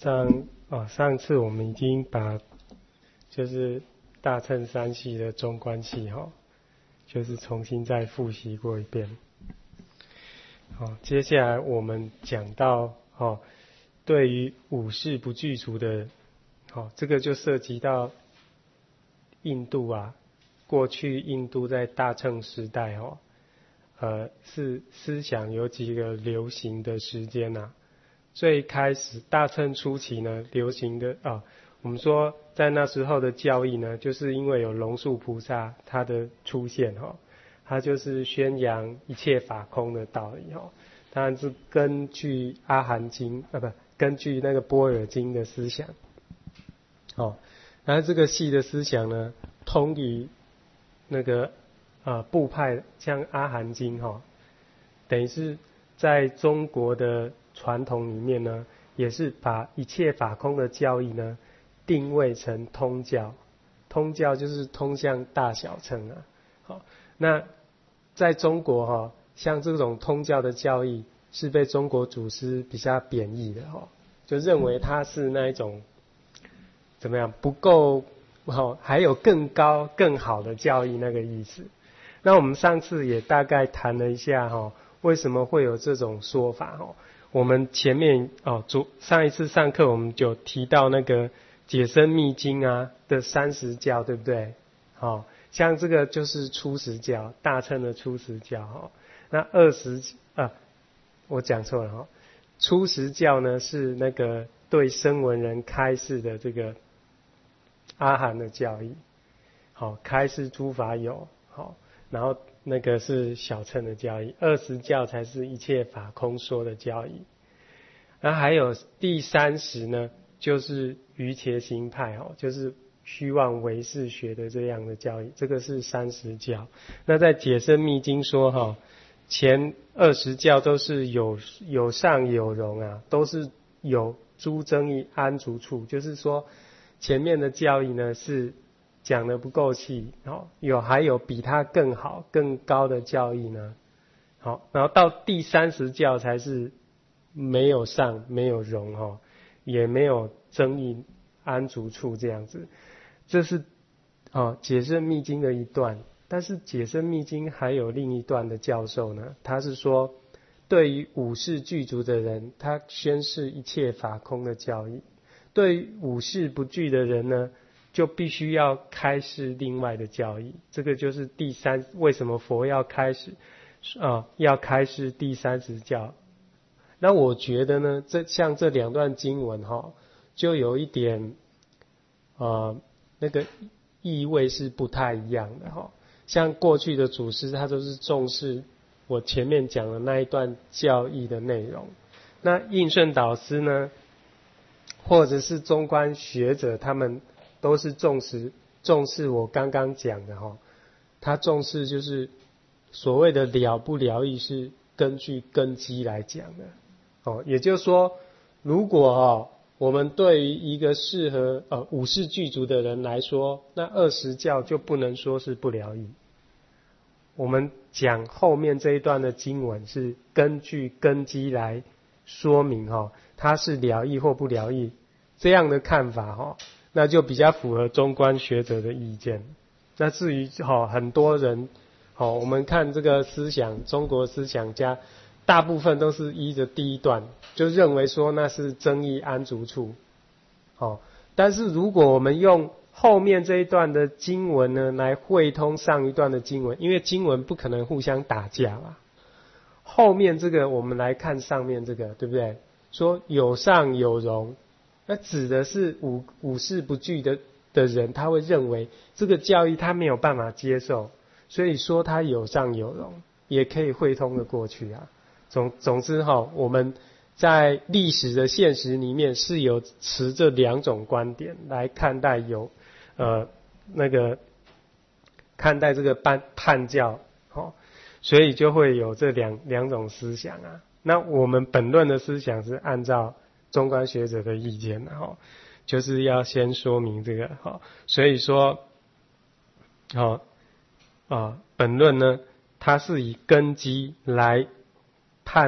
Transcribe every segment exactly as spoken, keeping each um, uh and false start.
上哦，上次我们已经把就是大乘三系的中观系哈、哦，就是重新再复习过一遍。好、哦，接下来我们讲到哦，对于五识不具足的，好、哦，这个就涉及到印度啊，过去印度在大乘时代哦，呃，是思想有几个流行的时间啊。最开始大乘初期呢，流行的啊，我们说在那时候的教义呢，就是因为有龙树菩萨他的出现哈、哦，他就是宣扬一切法空的道理哈、哦，当然是根据阿含经啊不，根据那个般若经的思想，哦，然后这个系的思想呢，通于那个啊部派，像阿含经哈、哦，等于是在中国的传统里面呢，也是把一切法空的教义呢定位成通教，通教就是通向大小乘啊。好，那在中国哈、哦，像这种通教的教义是被中国祖师比较贬义的哈、哦，就认为它是那一种怎么样不够好，还有更高更好的教义那个意思。那我们上次也大概谈了一下哈、哦，为什么会有这种说法哦？我们前面哦，主上一次上课我们就提到那个解深密经啊的三十教，对不对？好、哦，像这个就是初十教，大乘的初十教哈、哦。那二十啊，我讲错了哈、哦，初十教呢是那个对声闻人开示的这个阿含的教义，好、哦，开示诸法有，好、哦，然后那个是小乘的教义，二十教才是一切法空说的教义。然后还有第三十呢，就是瑜伽行派哦，就是虚妄唯识学的这样的教义，这个是三十教。那在解深密经说哈、哦，前二十教都是有有上有容啊，都是有诸争议安住处，就是说前面的教义呢是讲得不够细，哦，有还有比它更好更高的教义呢，好，然后到第三十教才是没有上没有容哦，也没有争议安住处这样子，这是哦解深密经的一段。但是解深密经还有另一段的教授呢，他是说对于五识具足的人，他宣示一切法空的教义；对于五识不具的人呢，就必须要开示另外的教义。这个就是第三，为什么佛要开始啊，要开示第三十教。那我觉得呢，这像这两段经文哈、哦，就有一点呃那个意味是不太一样的哈、哦。像过去的祖师，他都是重视我前面讲的那一段教义的内容。那印顺导师呢，或者是中观学者，他们都是重视重视我刚刚讲的哈、哦，他重视就是所谓的了不了义是根据根基来讲的。哦，也就是说，如果哦，我们对于一个适合呃五识具足的人来说，那二十教就不能说是不了义。我们讲后面这一段的经文是根据根基来说明哈、哦，它是了义或不了义这样的看法哈、哦，那就比较符合中观学者的意见。那至于哈、哦、很多人，好、哦，我们看这个思想，中国思想家。大部分都是依着第一段，就认为说那是争议安住处，哦。但是如果我们用后面这一段的经文呢，来汇通上一段的经文，因为经文不可能互相打架啦。后面这个我们来看上面这个，对不对？说有上有容，那指的是五五识不具的的人，他会认为这个教义他没有办法接受，所以说他有上有容，也可以汇通的过去啊。总总之哈，我们在历史的现实里面是有持这两种观点来看待有呃那个看待这个判判教，哦，所以就会有这两两种思想啊。那我们本论的思想是按照中观学者的意见，哈，就是要先说明这个哈，所以说，好啊，本论呢，它是以根基来判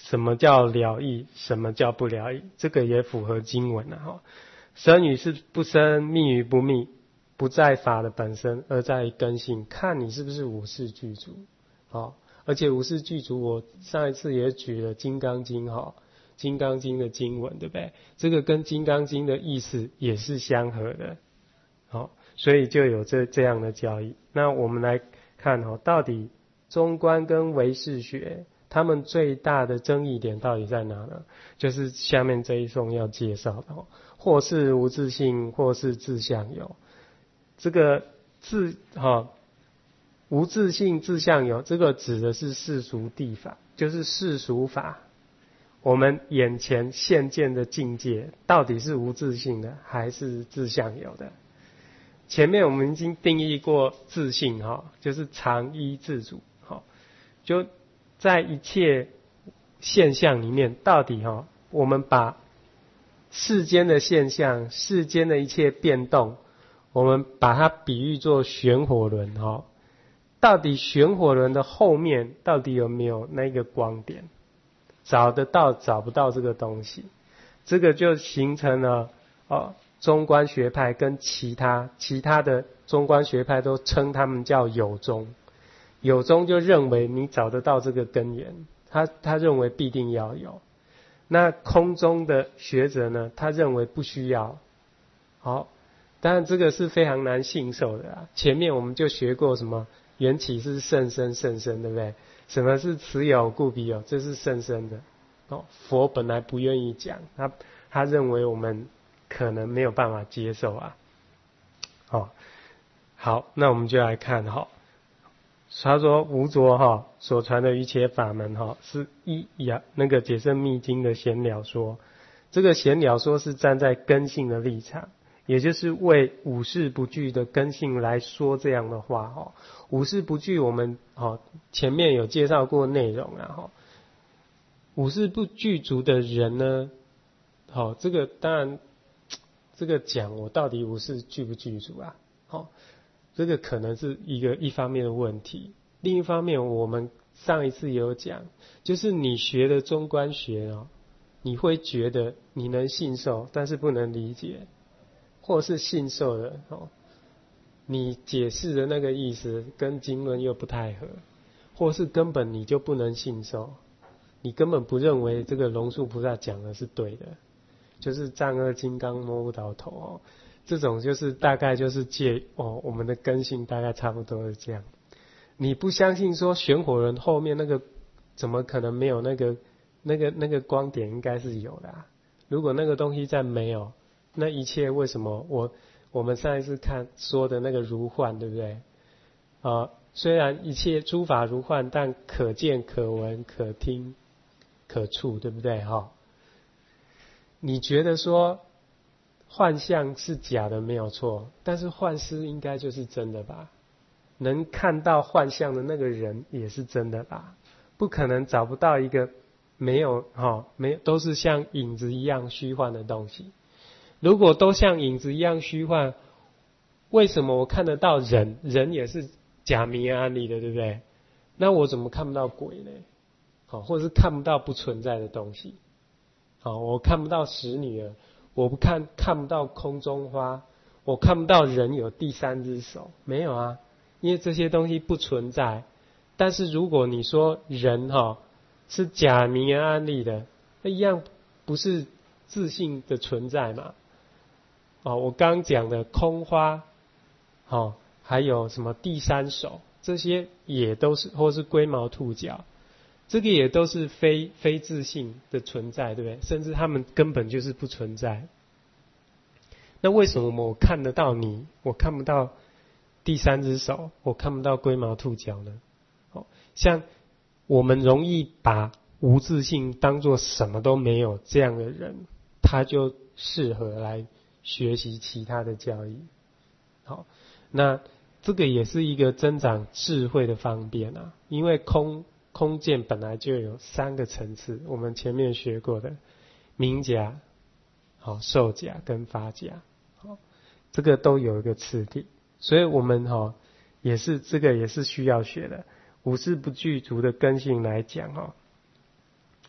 什么叫了义，什么叫不了义，这个也符合经文啊哈。生与是不生，密与不密，不在法的本身，而在于根性，看你是不是五事具足。好，而且五事具足，我上一次也举了《金刚经》哈，《金刚经》的经文，对不对？这个跟《金刚经》的意思也是相合的。好，所以就有这这样的教义。那我们来看哈，到底中观跟唯识学他们最大的争议点到底在哪呢？就是下面这一颂要介绍的，或是无自性，或是自相有。这个自哈无自性自相有，这个指的是世俗谛法，就是世俗法。我们眼前现见的境界到底是无自性的还是自相有的？前面我们已经定义过自性哈，就是常依自主哈，就在一切现象里面，到底哈，我们把世间的现象、世间的一切变动，我们把它比喻作旋火轮哈，到底旋火轮的后面到底有没有那个光点？找得到找不到这个东西，这个就形成了哦，中观学派跟其他其他的中观学派都称他们叫有宗，有宗就认为你找得到这个根源，他他认为必定要有。那空中的学者呢，他认为不需要。好，当然这个是非常难信受的啊。前面我们就学过什么缘起是甚深甚深，对不对？什么是此有故彼有？这是甚深的。哦，佛本来不愿意讲，他他认为我们可能没有办法接受啊。哦，好，那我们就来看哈。他说无着哈所传的一切法门哈是一呀那个解深密经的闲了说，这个闲了说是站在根性的立场，也就是为五事不具的根性来说这样的话哈。五事不具我们哈前面有介绍过内容啊哈。五事不具足的人呢，好，这个当然这个讲我到底五事具不具足啊？好。这个可能是一个一方面的问题，另一方面我们上一次也有讲，就是你学的中观学哦，你会觉得你能信受，但是不能理解，或是信受的哦，你解释的那个意思跟经论又不太合，或是根本你就不能信受，你根本不认为这个龙树菩萨讲的是对的，就是丈二金刚摸不到头哦。这种就是大概就是借哦，我们的根性大概差不多是这样。你不相信说旋火轮后面那个怎么可能没有那个那个那个光点，应该是有的啊。如果那个东西再没有，那一切为什么我我们上一次看说的那个如幻，对不对？啊、呃，虽然一切诸法如幻，但可见可闻可听可触，对不对哈？你觉得说幻象是假的没有错，但是幻师应该就是真的吧？能看到幻象的那个人也是真的吧？不可能找不到一个没有哈，没都是像影子一样虚幻的东西。如果都像影子一样虚幻，为什么我看得到人？人也是假名安理的，对不对？那我怎么看不到鬼呢？好，或者是看不到不存在的东西？好，我看不到使女儿。我不看看不到空中花，我看不到人有第三只手，没有啊，因为这些东西不存在。但是如果你说人哈、哦、是假名而安立的，那一样不是自性的存在嘛？哦，我刚讲的空花，哦，还有什么第三手，这些也都是，或是龟毛兔角。这个也都是非非自性的存在，对不对？甚至他们根本就是不存在。那为什么我看得到你，我看不到第三只手，我看不到龟毛兔角呢？哦，像我们容易把无自性当作什么都没有这样的人，他就适合来学习其他的教义。好，那这个也是一个增长智慧的方便啊，因为空。空见本来就有三个层次，我们前面学过的明假、好受假跟法假，好，这个都有一个次第，所以我们哈也是这个也是需要学的。五事不具足的根性来讲哈，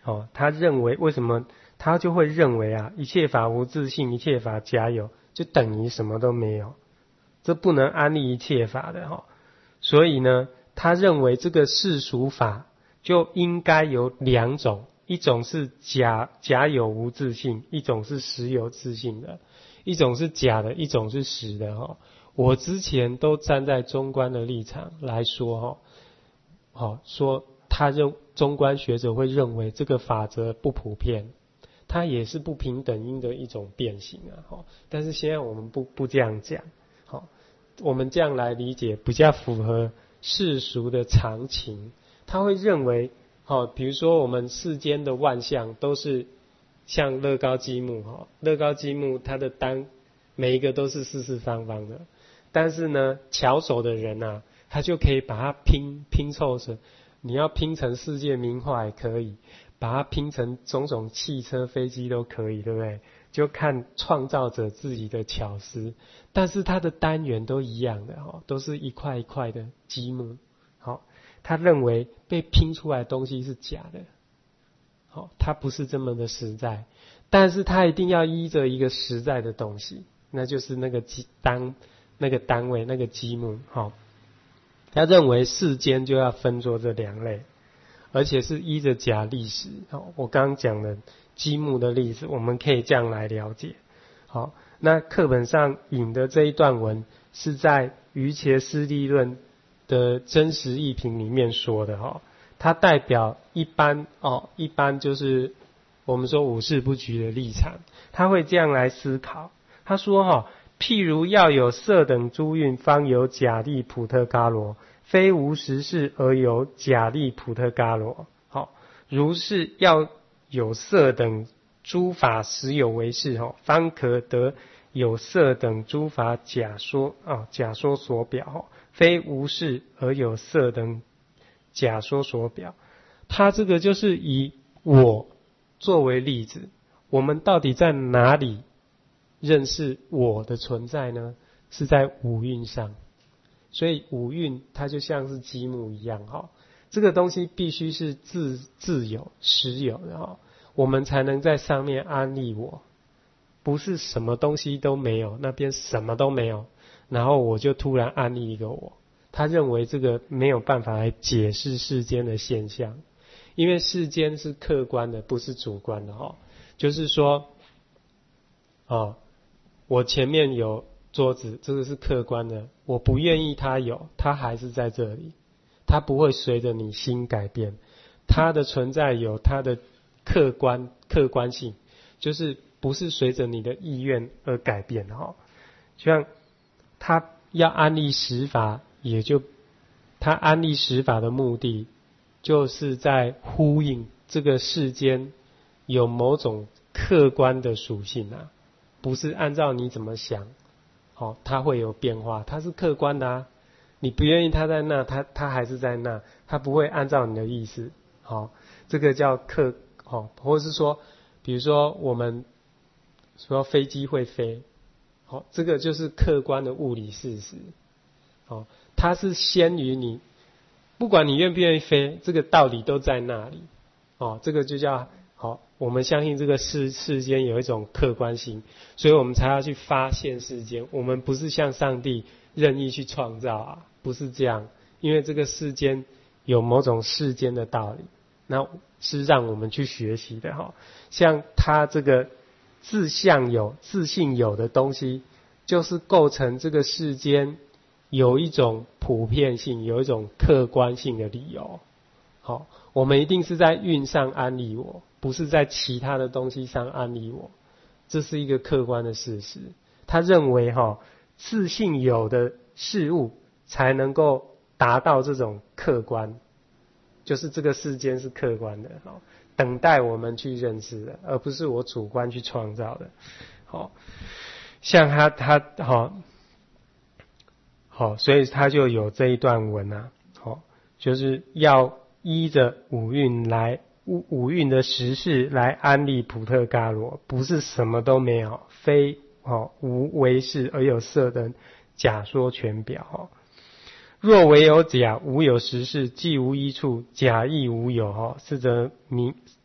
哦，他认为为什么他就会认为啊，一切法无自性，一切法假有，就等于什么都没有，这不能安立一切法的哈、哦。所以呢，他认为这个世俗法就应该有两种，一种是假假有无自性，一种是实有自性的，一种是假的，一种是实的哈、哦。我之前都站在中观的立场来说哈、哦，好、哦、说他认中观学者会认为这个法则不普遍，它也是不平等因的一种变形啊哈、哦。但是现在我们不不这样讲，好、哦，我们这样来理解比较符合世俗的常情。他会认为，好、哦，比如说我们世间的万象都是像乐高积木哈、哦，乐高积木它的单每一个都是四四方方的。但是呢，巧手的人啊，他就可以把它拼拼凑成，你要拼成世界名画也可以，把它拼成种种汽车、飞机都可以，对不对？就看创造者自己的巧思。但是它的单元都一样的哈，都是一块一块的积木。好，他认为被拼出来的东西是假的，好，它不是这么的实在。但是他一定要依着一个实在的东西，那就是那个单。那个单位那个积木，好，他认为世间就要分作这两类，而且是依着假历史。好，我刚刚讲的积木的例子，我们可以这样来了解。好，那课本上引的这一段文是在瑜伽师地论的真实义品里面说的哈，它代表一般哦，一般就是我们说五事不拘的立场，他会这样来思考。他说哈。譬如要有色等诸蕴，方有假立普特伽罗，非无实事而有假立普特伽罗。好，如是要有色等诸法实有为是，方可得有色等诸法假说啊，假说所表，非无事而有色等假说所表。他这个就是以我作为例子，我们到底在哪里认识我的存在呢？是在五蕴上。所以五蕴它就像是积木一样哈，这个东西必须是自自有实有的哈，我们才能在上面安立我，不是什么东西都没有，那边什么都没有，然后我就突然安立一个我。他认为这个没有办法来解释世间的现象，因为世间是客观的，不是主观的哈。就是说，哦。我前面有桌子，这个是客观的，我不愿意它有，它还是在这里，它不会随着你心改变，它的存在有它的客观客观性，就是不是随着你的意愿而改变哈。就像他要安立实法，也就他安立实法的目的，就是在呼应这个世间有某种客观的属性啊。不是按照你怎么想，好、哦，它会有变化，它是客观的啊。你不愿意它在那，它它还是在那，它不会按照你的意思，好、哦，这个叫客，好、哦，或者是说，比如说我们说飞机会飞，好、哦，这个就是客观的物理事实，好、哦，它是先于你，不管你愿不愿意飞，这个道理都在那里，哦，这个就叫。好，我们相信这个世世间有一种客观性，所以我们才要去发现世间。我们不是像上帝任意去创造啊，不是这样。因为这个世间有某种世间的道理，那是让我们去学习的哈。像他这个自相有、自性有的东西，就是构成这个世间有一种普遍性、有一种客观性的理由。好，我们一定是在蕴上安立我，不是在其他的东西上安立我，这是一个客观的事实。他认为哈，自性有的事物才能够达到这种客观，就是这个世间是客观的，好，等待我们去认识的，而不是我主观去创造的。好，像他他好，好，所以他就有这一段文啊，好，就是要依着五蕴来五五蕴的实事来安立普特伽罗，不是什么都没有，非哦无为是而有色等假说全表。哦，若唯有假，无有实事，既无一处，假亦无有。哦，是则名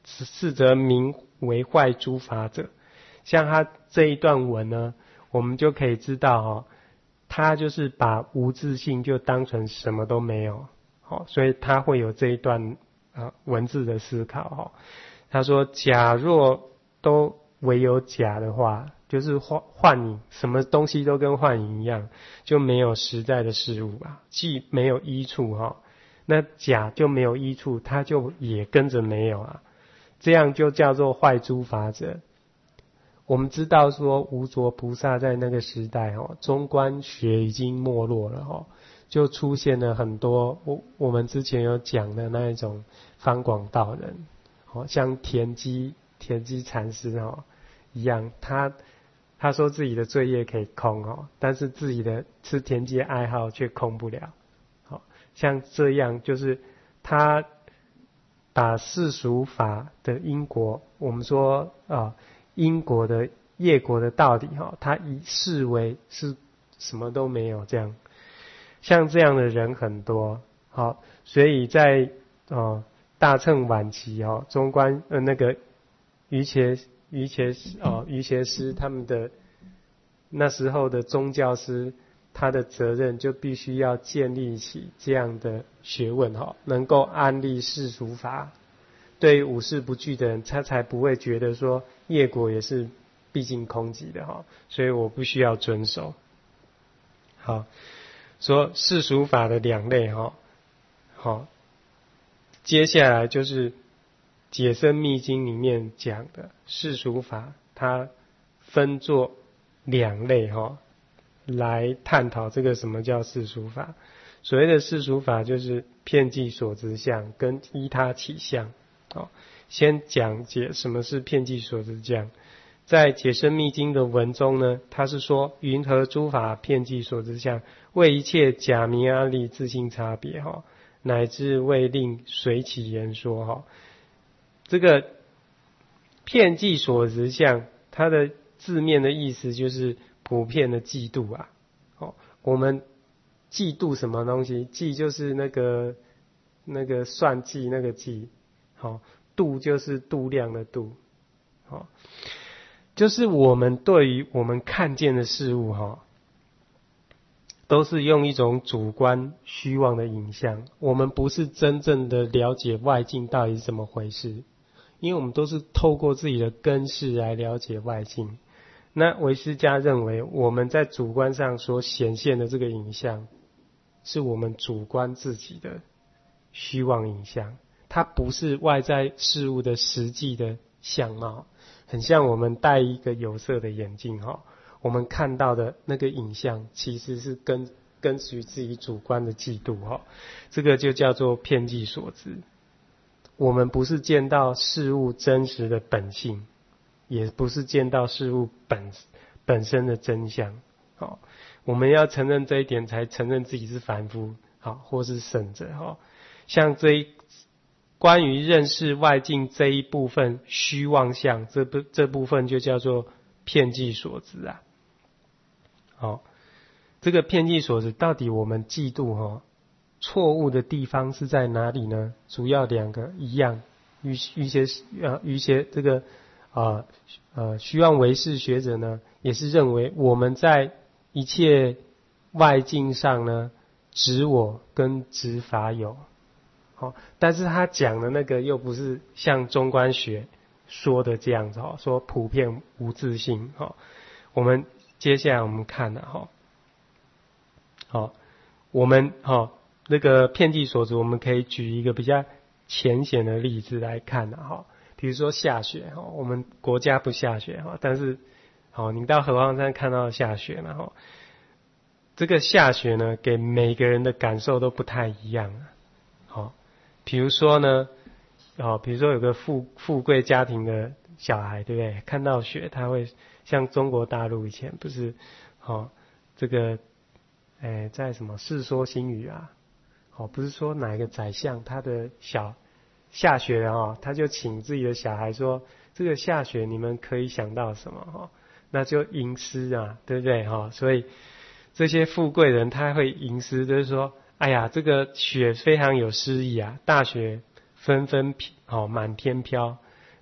是则名为坏诸法者。像他这一段文呢，我们就可以知道哦，他就是把无自性就当成什么都没有，好，所以他会有这一段啊文字的思考哈。他说：假若都唯有假的话，就是幻幻影，什么东西都跟幻影一样，就没有实在的事物啊，既没有依处哈，那假就没有依处，它就也跟着没有啊，这样就叫做坏诸法者。我们知道说无着菩萨在那个时代哦，中观学已经没落了哦，就出现了很多我我们之前有讲的那一种方广道人，哦，像田基田基禅师哦一样，他他说自己的罪业可以空哦，但是自己的吃田基爱好却空不了。好，像这样就是他把世俗法的因果，我们说啊。因果的业果的道理哈，他以视为是什么都没有这样，像这样的人很多，好，所以在哦大乘晚期哦，中观呃那个瑜伽瑜伽哦瑜伽师他们的那时候的宗教师，他的责任就必须要建立起这样的学问哈，能够安立世俗法。对于五事不惧的人，他才不会觉得说业果也是毕竟空寂的哈，所以我不需要遵守。好，说世俗法的两类哈，好，接下来就是解深密经里面讲的世俗法，它分作两类哈，来探讨这个什么叫世俗法。所谓的世俗法，就是遍计所执相跟依他起相。好，先讲解什么是遍计所执相。在解深密经的文中呢，他是说云何诸法遍计所执相，为一切假名阿利自性差别哈，乃至为令随起言说哈。这个遍计所执相，它的字面的意思就是普遍的嫉妒啊。哦，我们嫉妒什么东西？嫉就是那个那个算计那个计。好，度就是度量的度，好，就是我们对于我们看见的事物哈，都是用一种主观虚妄的影像，我们不是真正的了解外境到底是怎么回事，因为我们都是透过自己的根识来了解外境。那唯识家认为，我们在主观上所显现的这个影像，是我们主观自己的虚妄影像。它不是外在事物的实际的相貌，很像我们戴一个有色的眼镜哈，我们看到的那个影像其实是跟跟随自己主观的嫉妒哈，这个就叫做遍计所执。我们不是见到事物真实的本性，也不是见到事物本本身的真相。好，我们要承认这一点，才承认自己是凡夫，好，或是圣者哈。像这一关于认识外境这一部分虚妄相，这部这部分就叫做遍计所执啊。好，这个遍计所执到底我们嫉妒哈，错误的地方是在哪里呢？主要两个一样，于于些呃于些这个啊 呃, 呃虚妄唯识学者呢，也是认为我们在一切外境上呢，执我跟执法有。好，但是他讲的那个又不是像中观学说的这样子哈，说普遍无自性哈。我们接下来我们看了哈，好，我们哈那个遍计所执，我们可以举一个比较浅显的例子来看的哈，比如说下雪哈，我们国家不下雪哈，但是好，你到合欢山看到下雪了哈，这个下雪呢，给每个人的感受都不太一样啊。好，比如说呢，哦，比如说有个富富贵家庭的小孩，对不对？看到雪，他会像中国大陆以前不是，哦，这个，诶，在什么《世说新语》啊，哦，不是说哪一个宰相他的小下雪了哦，他就请自己的小孩说，这个下雪你们可以想到什么哈？那就吟诗啊，对不对哈？所以这些富贵人他会吟诗，就是说，哎呀，这个雪非常有诗意啊，大雪纷纷哦满天飘，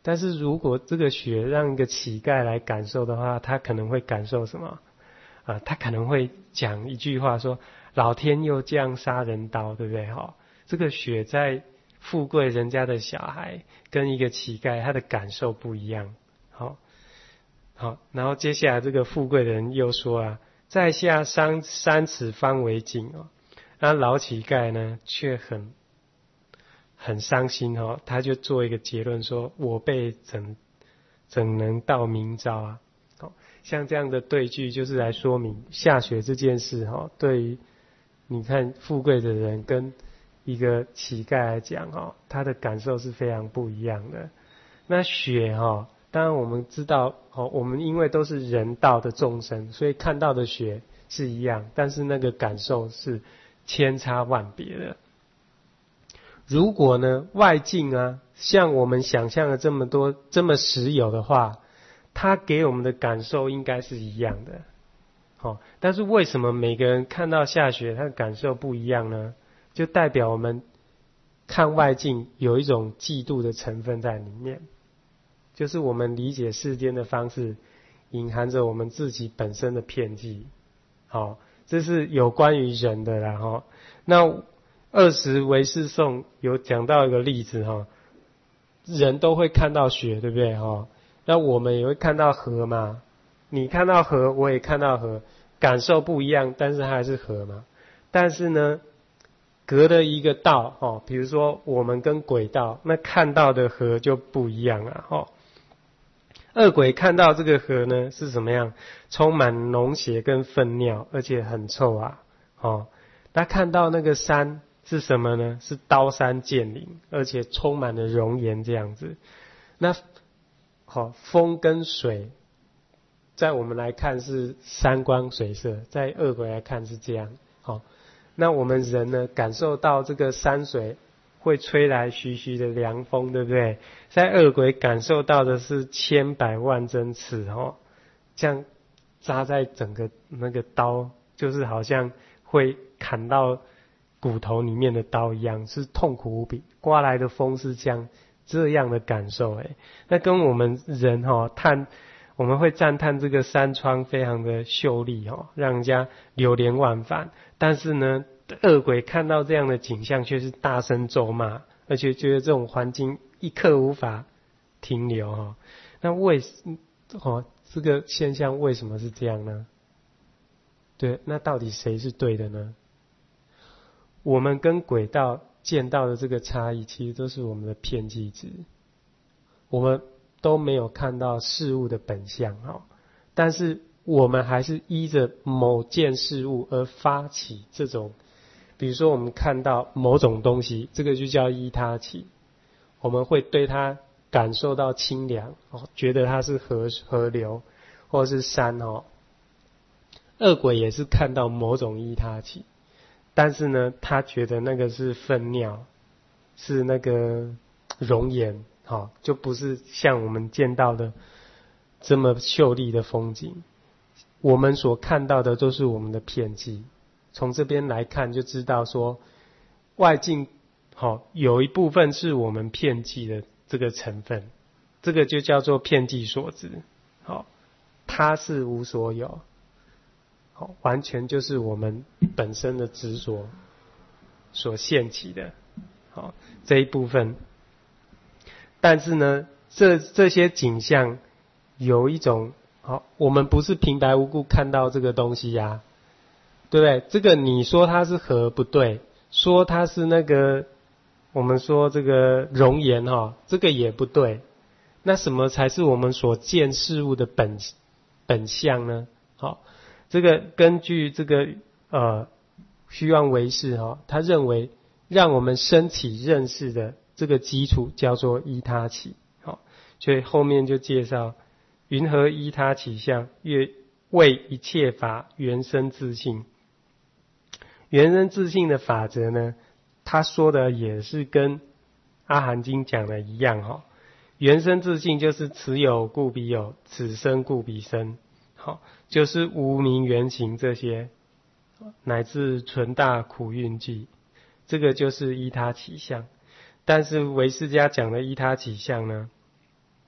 但是如果这个血让一个乞丐来感受的话，他可能会感受什么？啊，他可能会讲一句话说：老天又降杀人刀，对不对？哈，这个血在富贵人家的小孩跟一个乞丐，他的感受不一样。好，好，然后接下来这个富贵的人又说啊，在下三三尺方为井哦，那老乞丐呢却很很伤心哦，他就做一个结论说：我辈怎怎能到明朝啊？好，像这样的对句就是来说明下雪这件事哈，对于你看富贵的人跟一个乞丐来讲哈，他的感受是非常不一样的。那雪哈，当然我们知道哦，我们因为都是人道的众生，所以看到的雪是一样，但是那个感受是千差万别的。如果呢外境啊，像我们想象的这么多这么实有的话，它给我们的感受应该是一样的。好，但是为什么每个人看到下雪他的感受不一样呢？就代表我们看外境有一种嫉妒的成分在里面，就是我们理解世间的方式隐含着我们自己本身的偏激。好，这是有关于人的啦哈。那二十唯识颂有讲到一个例子哈，人都会看到雪，对不对哈？那我们也会看到河嘛，你看到河，我也看到河，感受不一样，但是它还是河嘛。但是呢，隔了一个道哦，比如说我们跟鬼道，那看到的河就不一样了哦。恶鬼看到这个河呢是什么样？充满脓血跟粪尿，而且很臭啊哦。他看到那个山是什么呢？是刀山剑岭，而且充满了熔岩这样子。那好，风跟水，在我们来看是山光水色，在恶鬼来看是这样。好，那我们人呢，感受到这个山水会吹来徐徐的凉风，对不对？在恶鬼感受到的是千百万针刺，哦，这样扎在整个那个刀，就是好像会砍到骨头里面的刀一样，是痛苦无比。刮来的风是这样这样的感受，哎，那跟我们人哈、哦、叹，我们会赞叹这个山川非常的秀丽哦，让人家流连忘返。但是呢，恶鬼看到这样的景象，却是大声咒骂，而且觉得这种环境一刻无法停留哦。那为哦这个现象为什么是这样呢？对，那到底谁是对的呢？我们跟鬼道见到的这个差异，其实都是我们的偏激值，我们都没有看到事物的本相哦，但是我们还是依着某件事物而发起这种，比如说我们看到某种东西，这个就叫依他起，我们会对它感受到清凉哦，觉得它是河河流或是山哦。恶鬼也是看到某种依他起，但是呢，他觉得那个是粪尿，是那个熔岩，好，就不是像我们见到的这么秀丽的风景。我们所看到的都是我们的偏激，从这边来看就知道说，外境好有一部分是我们偏激的这个成分，这个就叫做偏激所致，好，它是无所有。好，完全就是我们本身的执着所现起的，好，这一部分。但是呢，这这些景象有一种，好，我们不是平白无故看到这个东西呀、啊，对不对？这个你说它是河不对，说它是那个我们说这个熔岩哈、哦，这个也不对。那什么才是我们所见事物的本本相呢？好。这个根据这个呃虚妄唯识哈，他认为让我们升起认识的这个基础叫做依他起，好，所以后面就介绍云何依他起相，越为一切法原生自性。原生自性的法则呢，他说的也是跟阿含经讲的一样哈。原生自性就是此有故彼有，此生故彼生。好，就是无明缘行这些，乃至纯大苦运际，这个就是依他起相。但是唯识家讲的依他起相呢，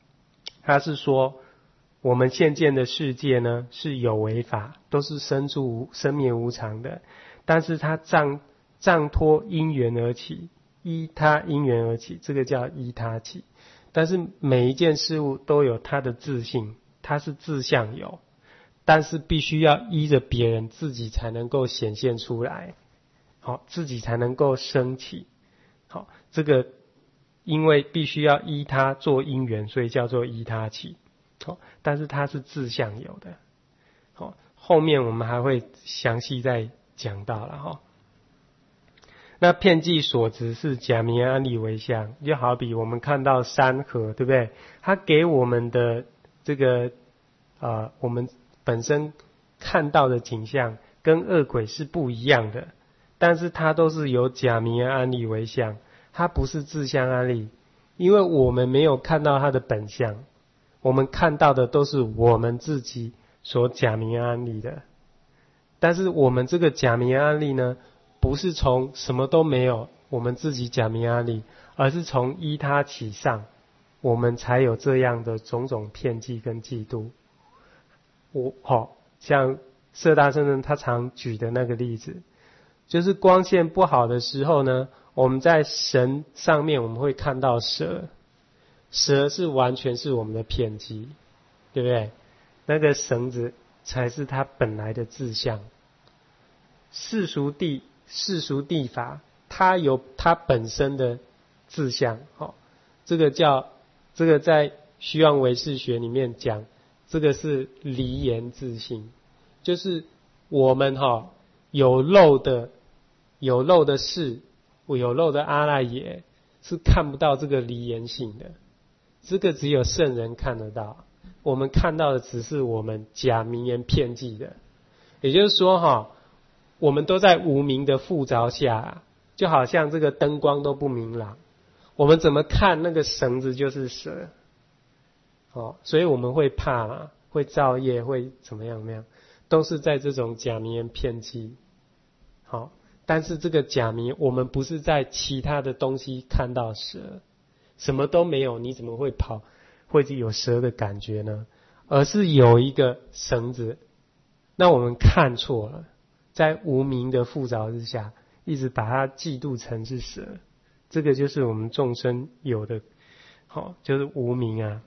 他是说我们现见的世界呢是有为法，都是生住生灭无常的，但是它仗仗托因缘而起，依他因缘而起，这个叫依他起。但是每一件事物都有它的自性，它是自相有，但是必须要依着别人，自己才能够显现出来，好，自己才能够升起。好，这个因为必须要依他做因缘，所以叫做依他起。好，但是它是自相有的。好，后面我们还会详细再讲到了哈。那遍计所执是假名安理为相，就好比我们看到山河，对不对？它给我们的这个呃，我们本身看到的景象跟恶鬼是不一样的，但是它都是由假名安理为相，它不是自相安理，因为我们没有看到它的本相，我们看到的都是我们自己所假名安理的。但是我们这个假名安理呢，不是从什么都没有我们自己假名安理，而是从依他起上，我们才有这样的种种遍计跟嫉妒。我好、哦、像摄大圣人他常举的那个例子，就是光线不好的时候呢，我们在神上面我们会看到蛇，蛇是完全是我们的遍计，对不对？那个绳子才是它本来的自相。世俗谛世俗谛法，它有它本身的自相，哦，这个叫这个在虚妄唯识学里面讲，这个是离言自性，就是我们哈、哦、有漏的有漏的事，有漏的阿赖耶是看不到这个离言性的，这个只有圣人看得到，我们看到的只是我们假名言遍计的，也就是说哈、哦。我们都在无明的覆着下，就好像这个灯光都不明朗，我们怎么看那个绳子就是蛇，哦，所以我们会怕嘛，会造业，会怎么样怎么样，都是在这种假名言遍计。好、哦，但是这个假名，我们不是在其他的东西看到蛇，什么都没有，你怎么会跑，会有蛇的感觉呢？而是有一个绳子，那我们看错了。在无明的覆着之下，一直把它嫉妒成是蛇，这个就是我们众生有的，好、哦，就是无明啊。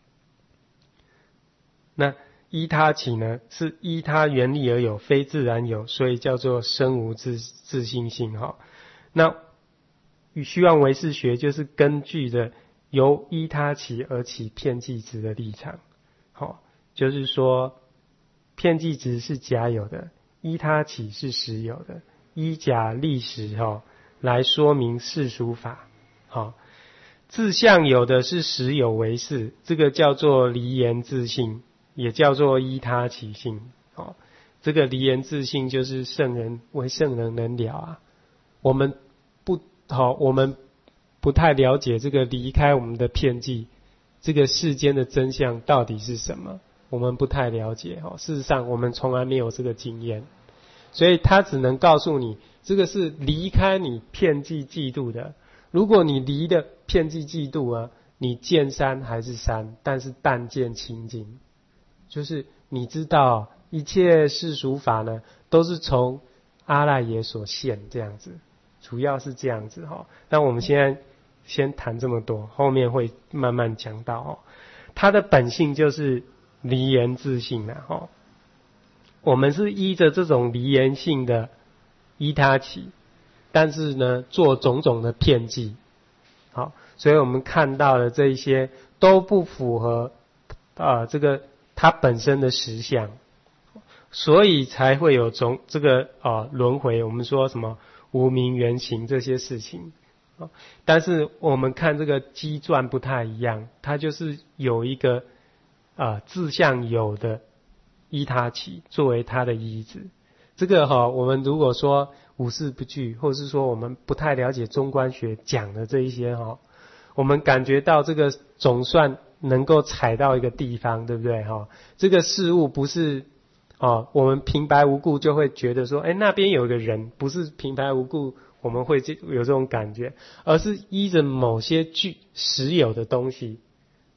那依他起呢，是依他原理而有，非自然有，所以叫做生无自自性性哈、哦。那与虚妄唯识学就是根据的由依他起而起遍计执的立场，好、哦，就是说遍计执是假有的。依他起是实有的，依假立实哈、哦，来说明世俗法。好、哦，自相有的是实有为是，这个叫做离言自性，也叫做依他起性。好、哦，这个离言自性就是圣人为圣人能了啊。我们不好、哦，我们不太了解这个离开我们的遍计，这个世间的真相到底是什么？我们不太了解，事实上我们从来没有这个经验，所以他只能告诉你这个是离开你遍计嫉妒的。如果你离的遍计嫉妒啊，你见山还是山，但是但见清净，就是你知道一切世俗法呢都是从阿赖耶所现，这样子，主要是这样子哈。那我们现在先谈这么多，后面会慢慢讲到哦。它的本性就是离言自性啊，哈，我们是依着这种离言性的依他起，但是呢，做种种的遍计，好，所以我们看到的这一些都不符合啊、呃、这个它本身的实相，所以才会有种这个啊、呃、轮回。我们说什么无明缘行这些事情，但是我们看这个机传不太一样，它就是有一个。啊、呃，自相有的依他起作为他的依止，这个哈、哦，我们如果说五事不具，或是说我们不太了解中观学讲的这一些哈、哦，我们感觉到这个总算能够踩到一个地方，对不对哈、哦？这个事物不是哦，我们平白无故就会觉得说，哎，那边有个人，不是平白无故我们会有这种感觉，而是依着某些具实有的东西。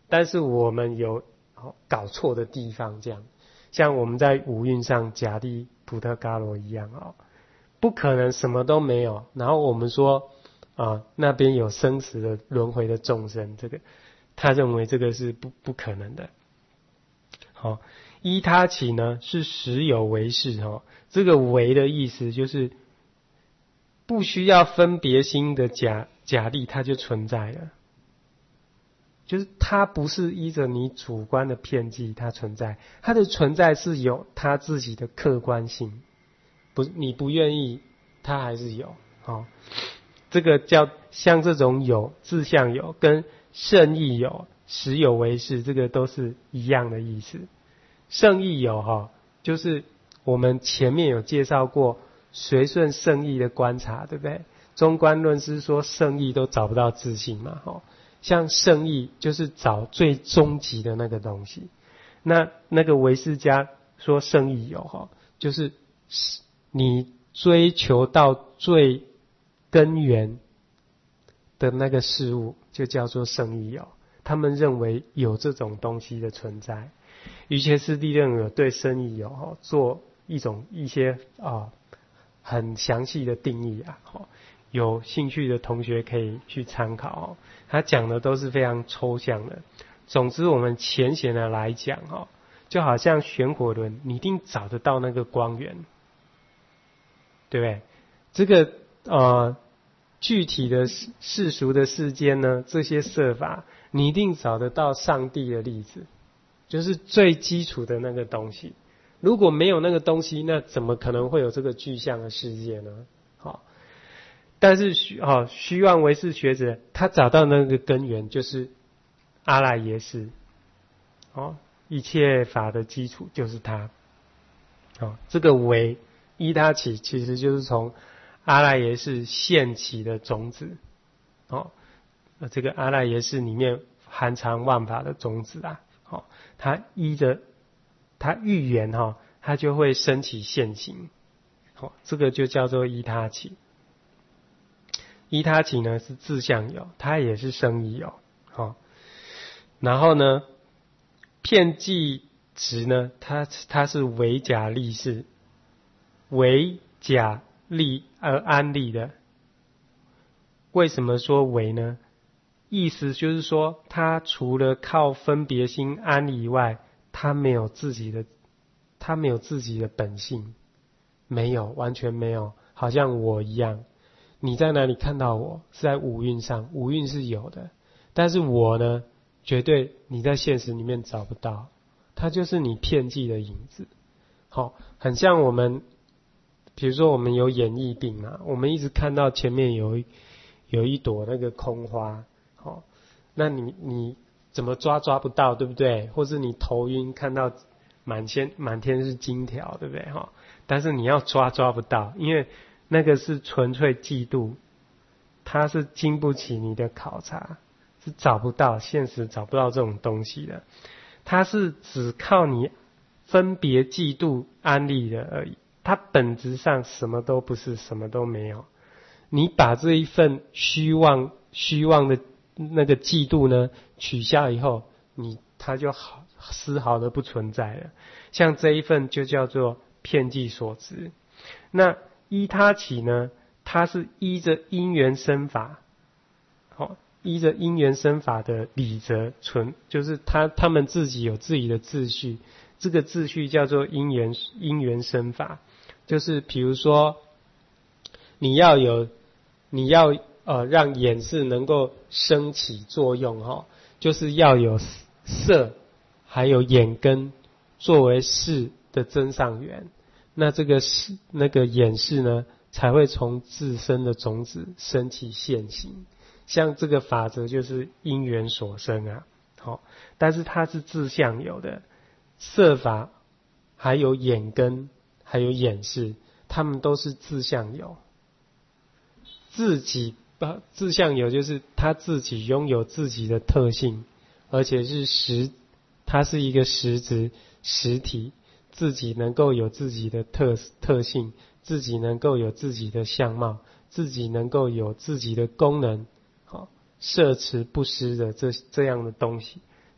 但是我们有搞错的地方，这样像我们在五蕴上假立普特伽罗一样哦，不可能什么都没有，然后我们说啊那边有生死的轮回的众生，这个他认为这个是不不可能的。好，依他起呢是实有为事哦，这个为的意思就是不需要分别心的假假立，它就存在了。就是它不是依着你主观的片剂它存在，它的存在是有它自己的客观性，不你不愿意它还是有。哦，这个叫像这种有自相有跟圣义有实有为事，这个都是一样的意思。圣义有哈，就是我们前面有介绍过随顺圣义的观察，对不对？中观论师说圣义都找不到自性嘛，哈。像圣义就是找最终极的那个东西，那那个唯识家说圣义有哈，就是你追求到最根源的那个事物，就叫做圣义有。他们认为有这种东西的存在。瑜伽师地认为对圣义有哈做一种一些啊很详细的定义啊，有兴趣的同学可以去参考哦。他讲的都是非常抽象的。总之我们浅显的来讲哦，就好像旋火轮，你一定找得到那个光源，对不对？这个呃具体的世俗的世间呢，这些设法你一定找得到上帝的例子，就是最基础的那个东西。如果没有那个东西，那怎么可能会有这个具象的世界呢？好，但是虚哦，虚妄唯识学者他找到那个根源，就是阿赖耶识。哦，一切法的基础就是它。哦，这个唯依他起，其实就是从阿赖耶识现起的种子。哦，这个阿赖耶识里面含藏万法的种子啊。哦，它依着它预言哈、哦，它就会升起现行。好、哦，这个就叫做依他起。依他起呢是自相有，它也是生义有。好、哦，然后呢，遍计执呢，它它是为假立事，为假立而安立的。为什么说为呢？意思就是说，他除了靠分别心安以外，他没有自己的，他没有自己的本性，没有，完全没有，好像我一样。你在哪里看到我？是在五蕴上，五蕴是有的，但是我呢，绝对你在现实里面找不到，它就是你片剂的影子。好，很像我们，比如说我们有眼翳病啊，我们一直看到前面有一有一朵那个空花，好，那你你怎么抓抓不到，对不对？或是你头晕，看到满天满天是金条，对不对？哈，但是你要抓抓不到，因为那个是纯粹嫉妒，它是经不起你的考察，是找不到，现实找不到这种东西的。它是只靠你分别嫉妒安立的而已，它本质上什么都不是，什么都没有。你把这一份虚妄虚妄的那个嫉妒呢取消以后，你它就好丝毫的不存在了。像这一份就叫做遍计所执。那依他起呢，它是依着因缘生法，好、哦，依着因缘生法的理则存，就是他他们自己有自己的秩序，这个秩序叫做因缘因缘生法。就是比如说，你要有你要呃让眼识能够升起作用哈、哦，就是要有色还有眼根作为识的增上缘。那这个是那个眼识呢，才会从自身的种子升起现行。像这个法则就是因缘所生啊，好，但是它是自相有的，色法还有眼根还有眼识，它们都是自相有。自己自相有就是它自己拥有自己的特性，而且是实，它是一个实质实体。自己能够有自己的特特性，自己能够有自己的相貌，自己能够有自己的功能，好，摄持不失的这这样的东西，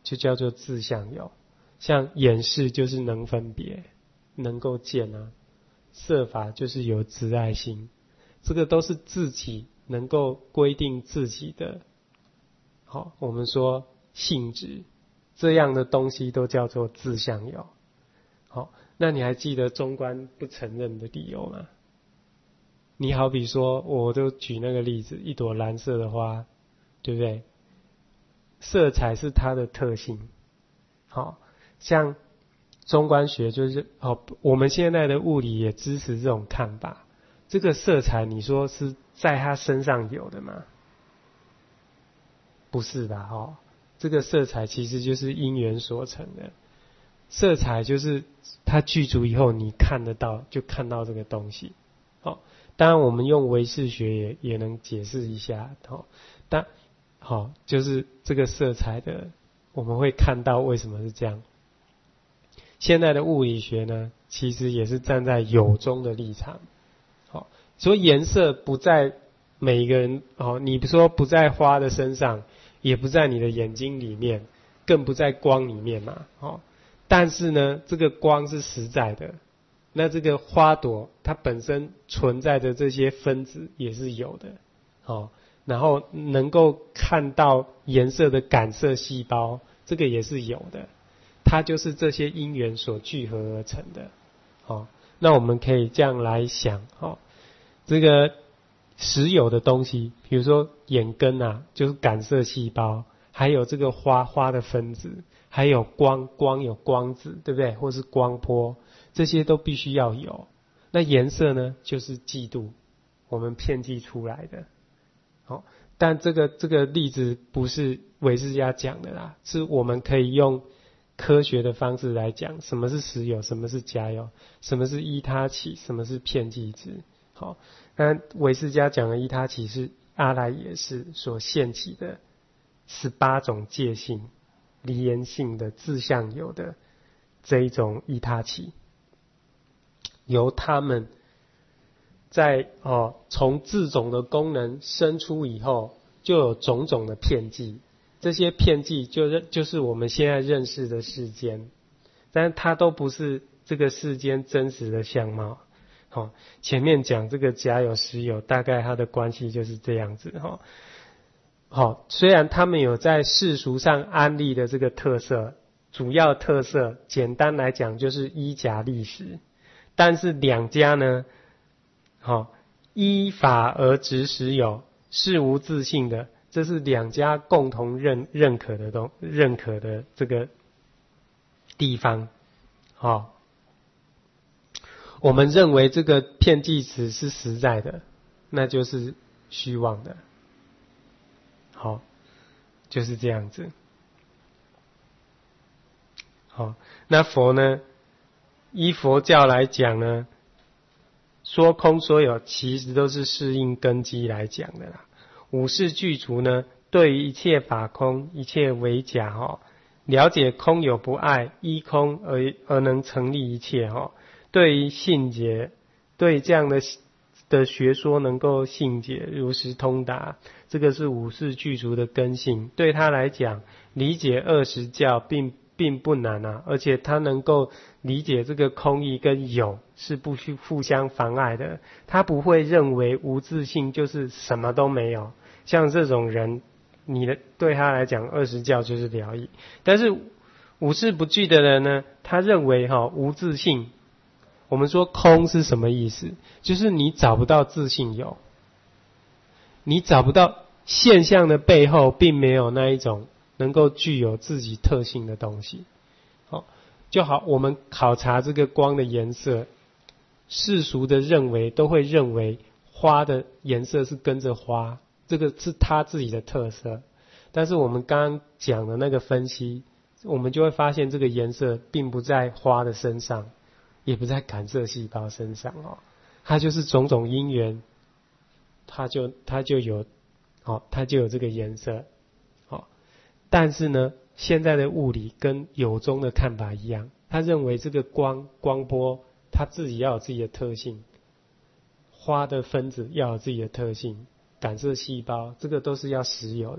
就叫做自相有。像眼识就是能分别，能够见啊；色法就是有执爱心，这个都是自己能够规定自己的。好，我们说性质，这样的东西都叫做自相有。好，那你还记得中观不承认的理由吗？你好比说，我就举那个例子，一朵蓝色的花，对不对？色彩是它的特性。好，像中观学就是哦，我们现在的物理也支持这种看法。这个色彩，你说是在它身上有的吗？不是吧？哦，这个色彩其实就是因缘所成的。色彩就是它具足以后，你看得到，就看到这个东西。好，当然我们用唯识学也也能解释一下。好，但好就是这个色彩的，我们会看到为什么是这样。现在的物理学呢，其实也是站在有中的立场。好，所以颜色不在每一个人，哦，你说不在花的身上，也不在你的眼睛里面，更不在光里面嘛。哦，但是呢，这个光是实在的，那这个花朵它本身存在的这些分子也是有的。哦，然后能够看到颜色的感色细胞，这个也是有的。它就是这些因缘所聚合而成的。哦，那我们可以这样来想。哦，这个实有的东西，比如说眼根啊，就是感色细胞，还有这个花花的分子，还有光光有光子，对不对？或是光波，这些都必须要有。那颜色呢，就是嫉妒，我们片剂出来的。好，但这个这个例子不是唯识家讲的啦，是我们可以用科学的方式来讲，什么是实有，什么是假有，什么是依他起，什么是片剂值。好，那唯识家讲的依他起是阿赖耶识所现起的十八种界性、离言性的自相有的这一种依他起，由他们在哦从自种的功能生出以后，就有种种的片剂。这些片剂就就是我们现在认识的世间，但它都不是这个世间真实的相貌。好，哦，前面讲这个假有实有，大概它的关系就是这样子。哈，哦，好，虽然他们有在世俗上安立的这个特色，主要特色简单来讲就是依假立实，但是两家呢，好，哦，依法而执实有，是无自性的。这是两家共同认认可的东认可的这个地方。好，哦，我们认为这个片剂词是实在的，那就是虚妄的。好，就是这样子。好，那佛呢？依佛教来讲呢，说空说有，其实都是适应根基来讲的啦。五识具足呢，对于一切法空，一切为假，哦，了解空有不爱，依空而而能成立一切，哦，对于信解，对这样的的学说能够信解，如实通达，这个是五识具足的根性。对他来讲，理解二十教并并不难啊，而且他能够理解这个空义跟有是不去互相妨碍的，他不会认为无自性就是什么都没有。像这种人，你的对他来讲二十教就是了义，但是五识不具的人呢，他认为哈，哦，无自性。我们说空是什么意思？就是你找不到自性有，你找不到现象的背后并没有那一种能够具有自己特性的东西。好，就好，我们考察这个光的颜色，世俗的认为都会认为花的颜色是跟着花，这个是它自己的特色。但是我们刚刚讲的那个分析，我们就会发现这个颜色并不在花的身上，也不在感色细胞身上，哦，它就是种种因缘，它就它就有，哦，它就有这个颜色。哦，但是呢，现在的物理跟有中的看法一样，他认为这个光光波它自己要有自己的特性，花的分子要有自己的特性，感色细胞这个都是要实有的，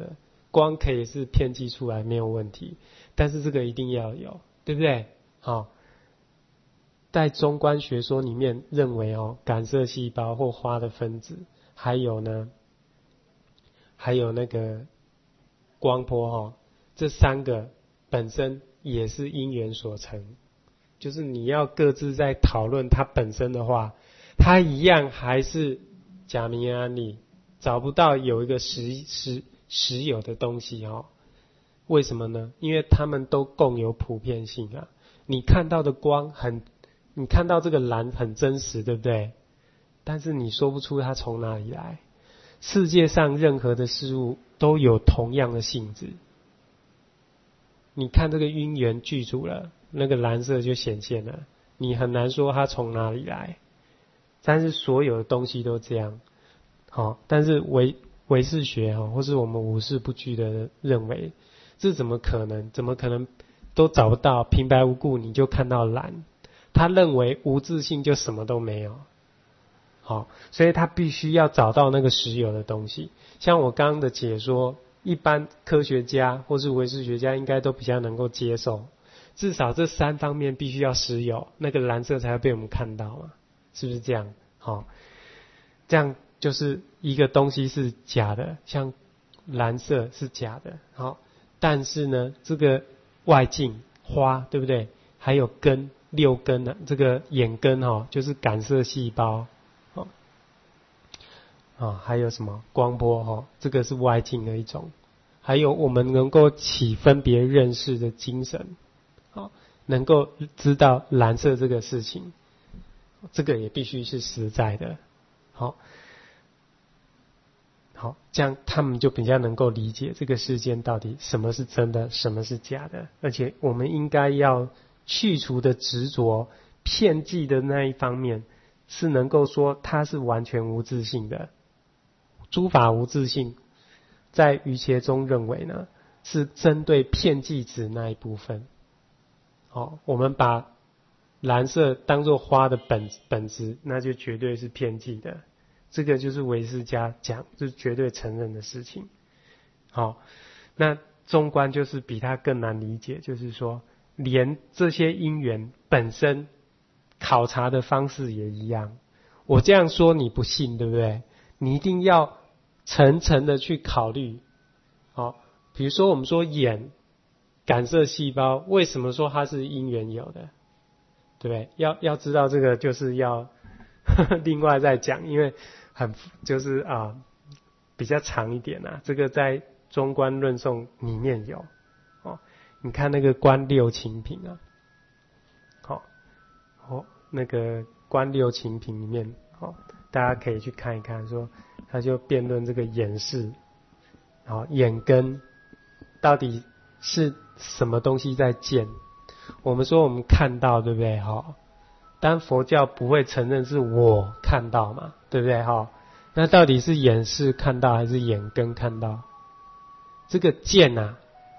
光可以是片剂出来没有问题，但是这个一定要有，对不对？好，在中观学说里面认为哦，感色细胞或花的分子，还有呢，还有那个光波哦，这三个本身也是因缘所成。就是你要各自在讨论它本身的话，它一样还是假名案例，找不到有一个实实实有的东西哦。为什么呢？因为它们都共有普遍性啊。你看到的光很，你看到这个蓝很真实，对不对？但是你说不出它从哪里来。世界上任何的事物都有同样的性质。你看这个因缘具足了，那个蓝色就显现了，你很难说它从哪里来。但是所有的东西都这样，好、哦，但是唯唯识学哈、哦，或是我们五识不具的认为，这怎么可能？怎么可能都找不到？平白无故你就看到蓝？他认为无自性就什么都没有，好、哦，所以他必须要找到那个实有的东西。像我刚刚的解说，一般科学家或是唯识学家应该都比较能够接受。至少这三方面必须要实有，那个蓝色才会被我们看到嘛，是不是这样？好、哦，这样就是一个东西是假的，像蓝色是假的，好、哦，但是呢，这个外境花，对不对？还有根六根呢，这个眼根哦，就是感色细胞，哦，啊，还有什么光波哦，这个是外境的一种，还有我们能够起分别认识的精神。好，能够知道蓝色这个事情，这个也必须是实在的。好，好，这样他们就比较能够理解这个世间到底什么是真的，什么是假的。而且我们应该要去除的执着、骗剂的那一方面，是能够说它是完全无自性的。诸法无自性，在瑜伽中认为呢，是针对骗剂子那一部分。哦，我们把蓝色当作花的本本质，那就绝对是骗剂的。这个就是唯识家讲，就是绝对承认的事情。好，那中观就是比它更难理解，就是说，连这些因缘本身考察的方式也一样。我这样说你不信，对不对？你一定要层层的去考虑。好，比如说我们说眼。感色细胞为什么说它是因缘有的？对不对？要要知道这个就是要呵呵另外再讲，因为很就是啊比较长一点啊。这个在中观论颂里面有哦，你看那个观六情品啊，好哦，那个观六情品里面哦，大家可以去看一看，说他就辩论这个眼识，好、哦、眼根到底是什么东西在见？我们说我们看到，对不对？哈，但佛教不会承认是我看到嘛，对不对？哈，那到底是眼识看到还是眼根看到？这个见啊，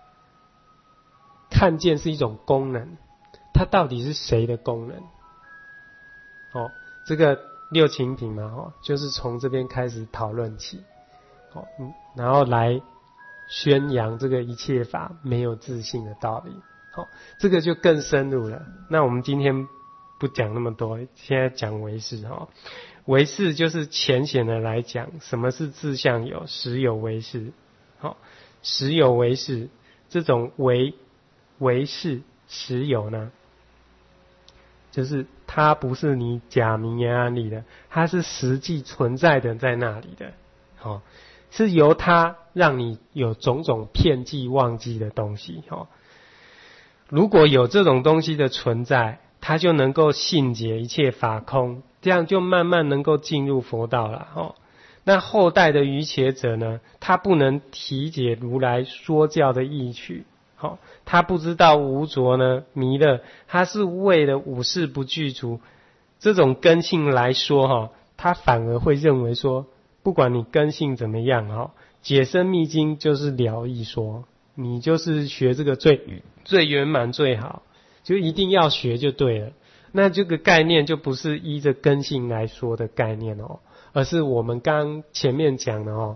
看见是一种功能，它到底是谁的功能？哦，这个六情品嘛，哦，就是从这边开始讨论起，哦，嗯，然后来宣扬这个一切法没有自性的道理。好，这个就更深入了。那我们今天不讲那么多，现在讲唯识哈。唯识就是浅显的来讲，什么是自相有、实有唯识。好，实有唯识这种唯唯识实有呢，就是它不是你假名言案例的，它是实际存在的在那里的。好，是由它让你有种种骗记忘记的东西。哦，如果有这种东西的存在，它就能够信解一切法空，这样就慢慢能够进入佛道了。哦，那后代的瑜伽者呢，他不能体解如来说教的意趣。好，他不知道无着呢弥勒，他是为了五事不具足这种根性来说，哈，他反而会认为说，不管你根性怎么样，哈，解深密经就是了义说，你就是学这个最最圆满最好，就一定要学就对了。那这个概念就不是依着根性来说的概念哦，而是我们刚前面讲的哦，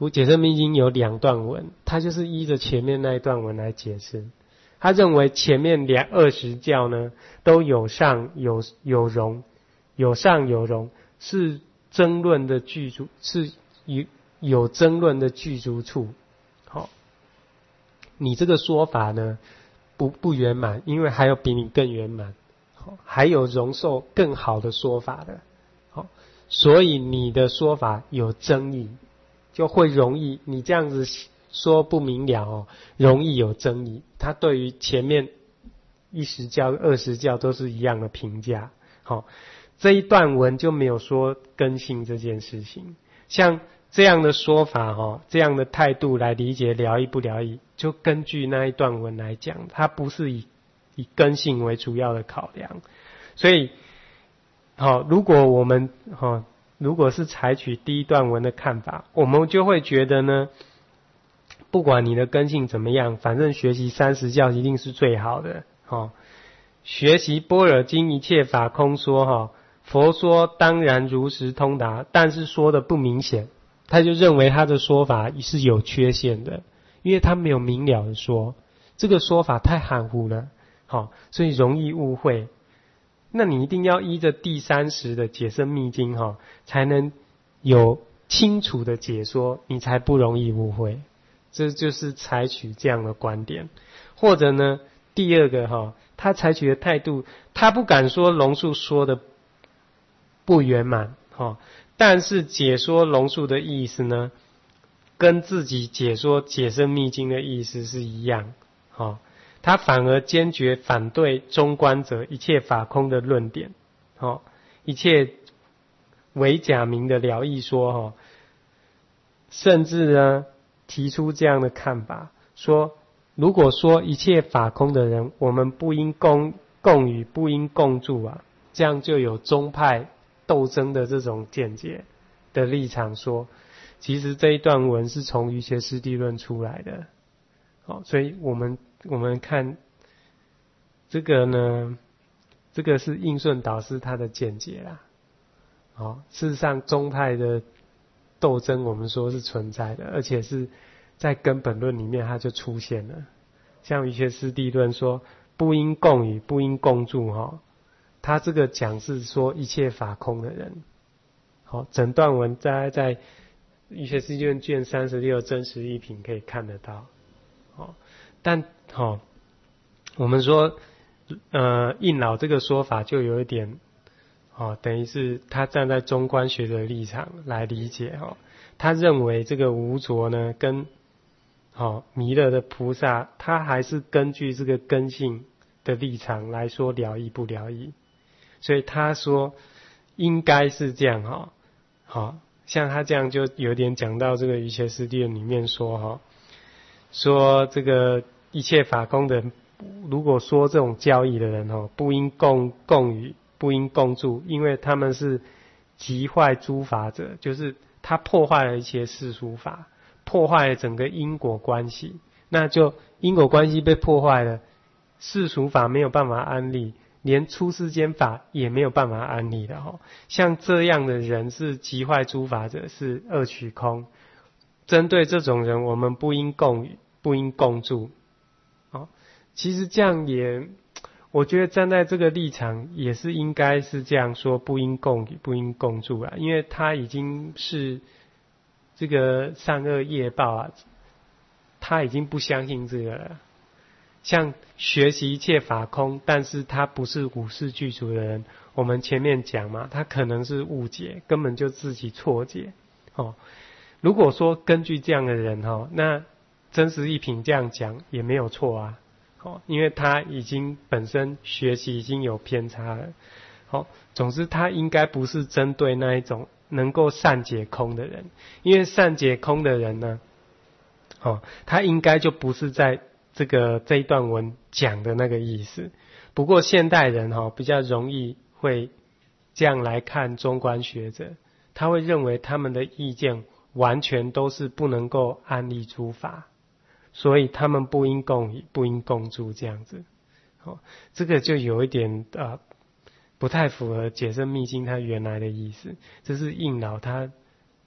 《解深密经》有两段文，他就是依着前面那一段文来解释。他认为前面两二十教呢，都有上有有容，有上有容，是争论的具足，是有有争论的具足处。好，你这个说法呢不不圆满，因为还有比你更圆满，好，还有容受更好的说法的，好，所以你的说法有争议，就会容易你这样子说不明了哦，容易有争议。他对于前面一十教、二十教都是一样的评价。好，这一段文就没有说根性这件事情。像这样的说法哈，这样的态度来理解疗愈不疗愈，就根据那一段文来讲，它不是以以根性为主要的考量。所以，好，如果我们哈，如果是采取第一段文的看法，我们就会觉得呢，不管你的根性怎么样，反正学习三十教一定是最好的。哦，学习般若经一切法空说，哈，佛说当然如实通达，但是说的不明显，他就认为他的说法是有缺陷的，因为他没有明了的说，这个说法太含糊了，好，所以容易误会。那你一定要依着第三十的解深密经，哈，才能有清楚的解说，你才不容易误会。这就是采取这样的观点。或者呢，第二个哈，他采取的态度，他不敢说龙树说的不圆满哈，但是解说龙树的意思呢，跟自己解说解深密经的意思是一样哈，他反而坚决反对中观者一切法空的论点，哈，一切伪假名的了义说哈，甚至呢提出这样的看法，说如果说一切法空的人，我们不应共共语，不应共住啊，这样就有宗派斗争的这种见解的立场说，其实这一段文是从瑜伽师地论出来的。好，所以我们我们看这个呢，这个是应顺导师他的见解啦。好，事实上宗派的斗争我们说是存在的，而且是在根本论里面它就出现了。像瑜伽师地论说不应共语，不应共住哈，他这个讲是说一切法空的人。好，整段文大家在瑜伽师地论卷三十六真实义品可以看得到。好，但好，我们说呃应老这个说法就有一点哦，等于是他站在中观学的立场来理解哈，他认为这个无着呢跟好弥勒的菩萨，他还是根据这个根性的立场来说了义不了义，所以他说应该是这样哈，好像他这样就有点讲到这个瑜伽师地论里面说哈，说这个一切法空的人，如果说这种教义的人哈，不应共共语，不应共住，因为他们是极坏诸法者，就是他破坏了一些世俗法，破坏了整个因果关系，那就因果关系被破坏了，世俗法没有办法安立，连出世间法也没有办法安立的哈。像这样的人是极坏诸法者，是恶取空。针对这种人，我们不应共语，不应共住。哦，其实这样也，我觉得站在这个立场也是应该是这样说，不应共语，不应共住啊，因为他已经是这个善恶业报啊，他已经不相信这个了。像学习一切法空，但是他不是五识具足的人，我们前面讲嘛，他可能是误解，根本就自己错解。哦，如果说根据这样的人哈，那真实义品这样讲也没有错啊。哦，因为他已经本身学习已经有偏差了。好，总之他应该不是针对那一种能够善解空的人，因为善解空的人呢，哦，他应该就不是在这个这一段文讲的那个意思。不过现代人哈、哦、比较容易会这样来看中观学者，他会认为他们的意见完全都是不能够安立诸法，所以他们不应共语，不应共住这样子。哦，这个就有一点啊、呃、不太符合解深密经它原来的意思。这是应老他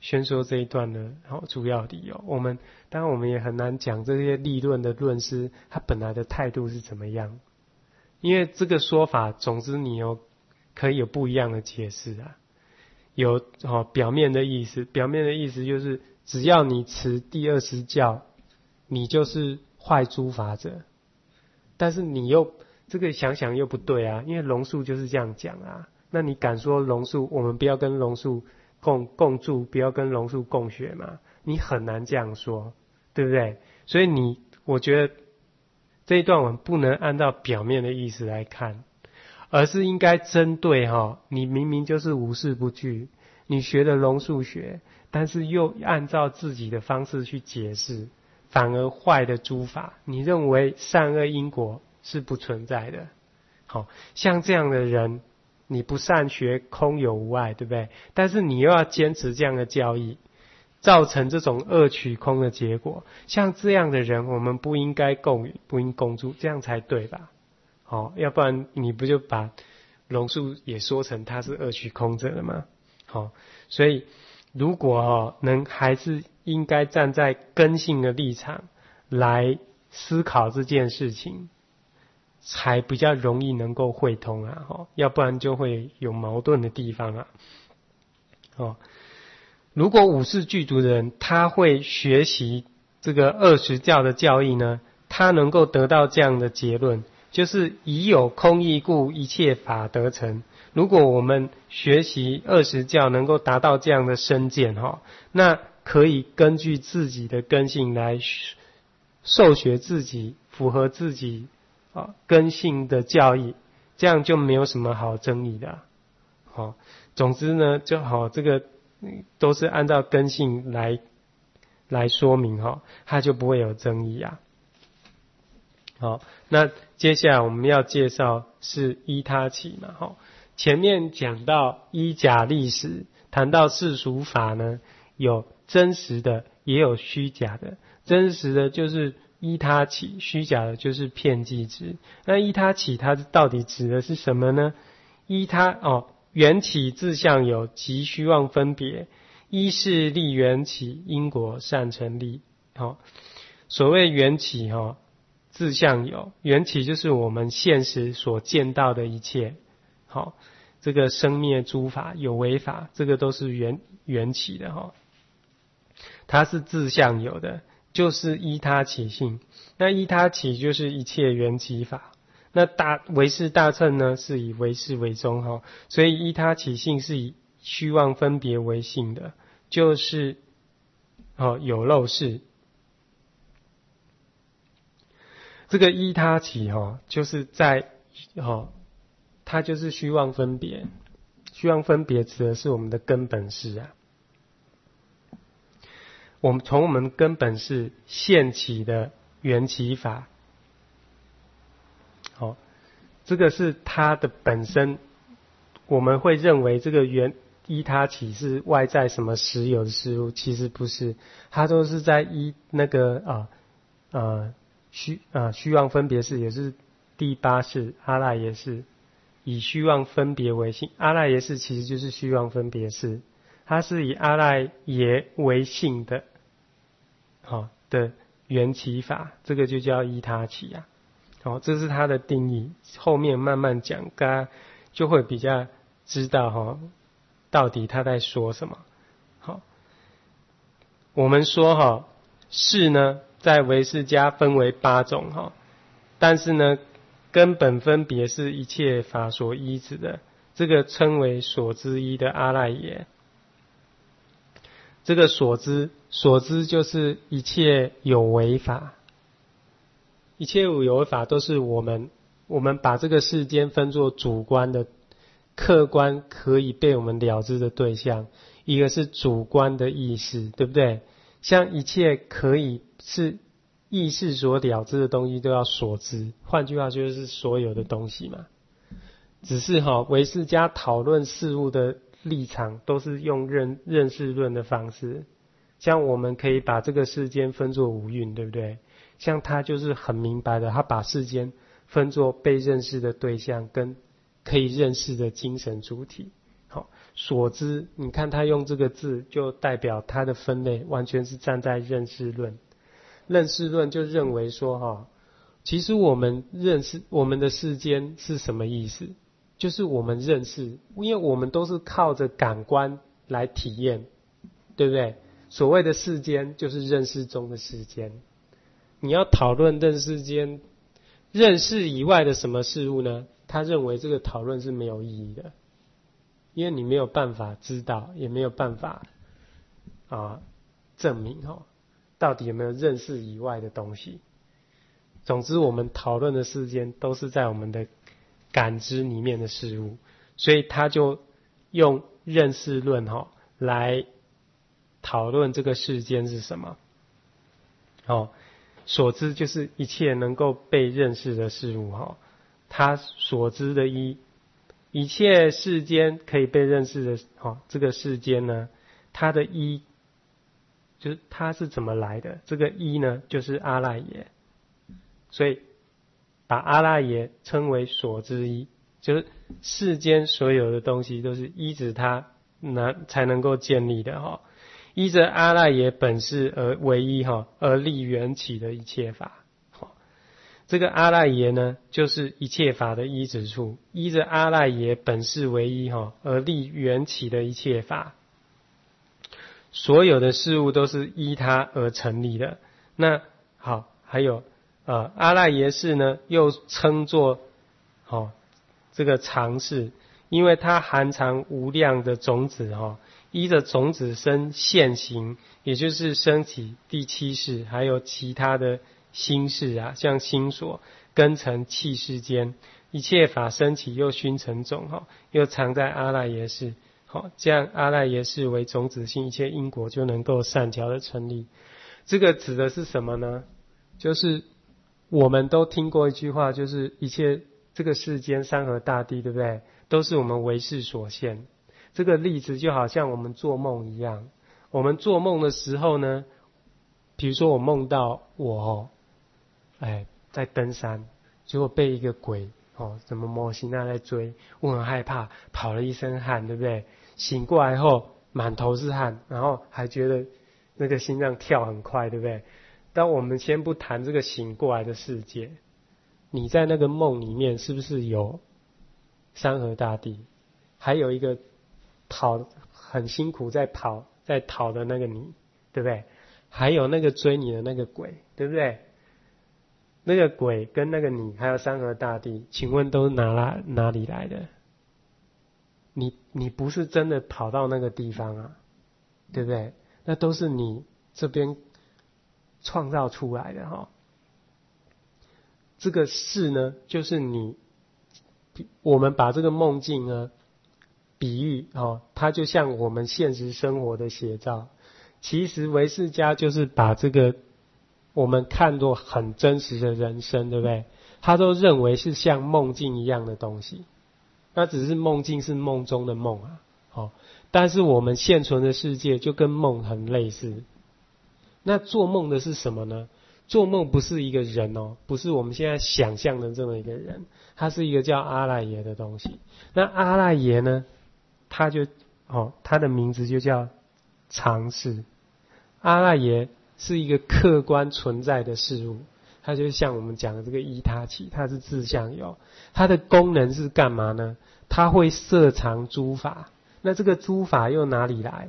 宣说这一段的好主要理由。我们当然我们也很难讲这些立论的论师他本来的态度是怎么样，因为这个说法，总之你有可以有不一样的解释啊。有哦表面的意思，表面的意思就是只要你持第二十教，你就是坏诸法者。但是你又这个想想又不对啊，因为龙树就是这样讲啊。那你敢说龙树我们不要跟龙树共共住，不要跟龙树共学吗？你很难这样说，对不对？所以你我觉得这一段我们不能按照表面的意思来看，而是应该针对哈、哦，你明明就是无事不惧，你学的龙树学，但是又按照自己的方式去解释，反而坏的诸法，你认为善恶因果是不存在的。好，像这样的人，你不善学空有无碍，对不对？但是你又要坚持这样的教义，造成这种恶取空的结果。像这样的人，我们不应该共语，不应共住，这样才对吧？好，要不然你不就把龙树也说成他是恶取空者了吗？好，所以如果哦能还是应该站在根性的立场来思考这件事情，才比较容易能够会通啊，哦，要不然就会有矛盾的地方啊。哦，如果五世具足的人，他会学习这个二十教的教义呢，他能够得到这样的结论，就是以有空义故，一切法得成。如果我们学习二十教能够达到这样的深见哈，那可以根据自己的根性来受学自己符合自己啊根性的教义，这样就没有什么好争议的。好，总之呢，就好这个都是按照根性来来说明哈，它就不会有争议啊。好，那接下来我们要介绍是依他起嘛，哈。前面讲到依假历史，谈到世俗法呢，有真实的，也有虚假的。真实的就是依他起，虚假的就是遍计之。那依他起，它到底指的是什么呢？依他哦，缘起自相有，即虚妄分别。依是立缘起，因果善成立。好、哦，所谓缘起哈、哦，自相有，缘起就是我们现实所见到的一切。好，这个生灭诸法有为法，这个都是缘缘起的哈，它是自相有的，就是依他起性。那依他起就是一切缘起法。那大唯识大乘呢，是以唯识为宗哈，所以依他起性是以虚妄分别为性的，就是哦有漏识。这个依他起哈，就是在哦。它就是虚妄分别，虚妄分别指的是我们的根本识啊。我们从我们根本识现起的缘起法，好、哦，这个是它的本身，我们会认为这个缘依它起是外在什么实有的事物，其实不是，它都是在依那个啊呃虚啊虚妄分别识，也是第八识阿赖耶识。以虚妄分别为性，阿赖耶识其实就是虚妄分别识，它是以阿赖耶为性的，好、哦、的缘起法，这个就叫依他起啊。好、哦，这是它的定义，后面慢慢讲，大家就会比较知道哈、哦，到底他在说什么。好、哦，我们说哈、哦，识呢，在唯识家分为八种哈、哦，但是呢。根本分别是一切法所依止的，这个称为所知依的阿赖耶。这个所知，所知就是一切有为法，一切有为法都是我们，我们把这个世间分作主观的、客观可以被我们了知的对象，一个是主观的意识，对不对？像一切可以是意识所了知的东西都要所知，换句话就是所有的东西嘛。只是哈、哦，唯识家讨论事物的立场都是用认认识论的方式。像我们可以把这个世间分作五蕴，对不对？像他就是很明白的，他把世间分作被认识的对象跟可以认识的精神主体。 好，所知，你看他用这个字就代表他的分类完全是站在认识论。认识论就认为说哈，其实我们认识我们的世间是什么意思？就是我们认识，因为我们都是靠着感官来体验，对不对？所谓的世间就是认识中的世间。你要讨论认识间，认识以外的什么事物呢？他认为这个讨论是没有意义的，因为你没有办法知道，也没有办法啊证明哈、哦，到底有没有认识以外的东西。总之，我们讨论的世间都是在我们的感知里面的事物，所以他就用认识论哈、哦、来讨论这个世间是什么。哦，所知就是一切能够被认识的事物哈、哦，他所知的一一切世间可以被认识的哈、哦，这个世间呢，它的一就是它是怎么来的？这个一呢，就是阿赖耶，所以把阿赖耶称为所知一，就是世间所有的东西都是依着它能才能够建立的哈、哦。依着阿赖耶本事而为一哈，而立缘起的一切法。这个阿赖耶呢，就是一切法的依止处，依着阿赖耶本事为一哈，而立缘起的一切法。所有的事物都是依它而成立的。那好，还有呃阿赖耶识呢，又称作好、哦、这个常识，因为它含藏无量的种子哈。哦依着种子生现行，也就是升起第七识，还有其他的心识啊，像心所、根尘、气世间，一切法升起又熏成种哈，又藏在阿赖耶识。好，这样阿赖耶识为种子性，一切因果就能够善巧的成立。这个指的是什么呢？就是我们都听过一句话，就是一切这个世间山河大地，对不对？都是我们为识所现。这个例子就好像我们做梦一样，我们做梦的时候呢，比如说我梦到我哦，哎，在登山，结果被一个鬼哦，什么摩西娜在追，我很害怕，跑了一身汗，对不对？醒过来后满头是汗，然后还觉得那个心脏跳很快，对不对？但我们先不谈这个醒过来的世界，你在那个梦里面是不是有山河大地，还有一个跑很辛苦在跑在逃的那个你，对不对？还有那个追你的那个鬼，对不对？那个鬼跟那个你还有山河大地，请问都哪来哪里来的？你你不是真的跑到那个地方啊，对不对？那都是你这边创造出来的哈、哦。这个事呢，就是你我们把这个梦境呢比喻哦，它就像我们现实生活的写照。其实唯识家就是把这个我们看作很真实的人生，对不对？他都认为是像梦境一样的东西。那只是梦境是梦中的梦啊，哦，但是我们现存的世界就跟梦很类似。那做梦的是什么呢？做梦不是一个人哦，不是我们现在想象的这么一个人，它是一个叫阿赖耶的东西。那阿赖耶呢，它就哦，它的名字就叫常识。阿赖耶是一个客观存在的事物，它就像我们讲的这个依他起，它是自相有，它的功能是干嘛呢？它会摄藏诸法，那这个诸法又哪里来？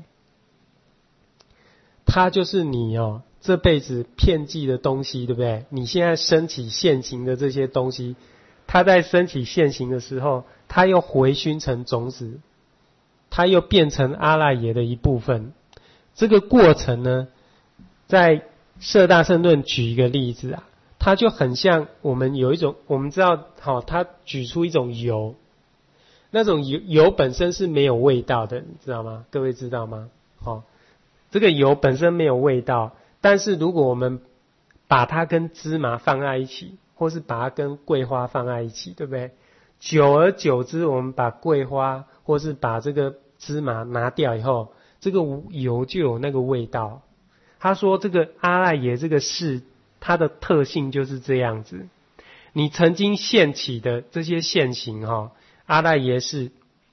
它就是你哦，这辈子遍计的东西，对不对？你现在升起现行的这些东西，它在升起现行的时候，它又回熏成种子，它又变成阿赖耶的一部分。这个过程呢，在摄大乘论举一个例子啊，它就很像我们有一种，我们知道，好、哦，它举出一种油，那种油油本身是没有味道的，你知道吗？各位知道吗？好、哦，这个油本身没有味道，但是如果我们把它跟芝麻放在一起，或是把它跟桂花放在一起，对不对？久而久之，我们把桂花或是把这个芝麻拿掉以后，这个油就有那个味道。他说这个阿赖耶这个事，它的特性就是这样子。你曾经现起的这些现行哈、哦，阿赖耶识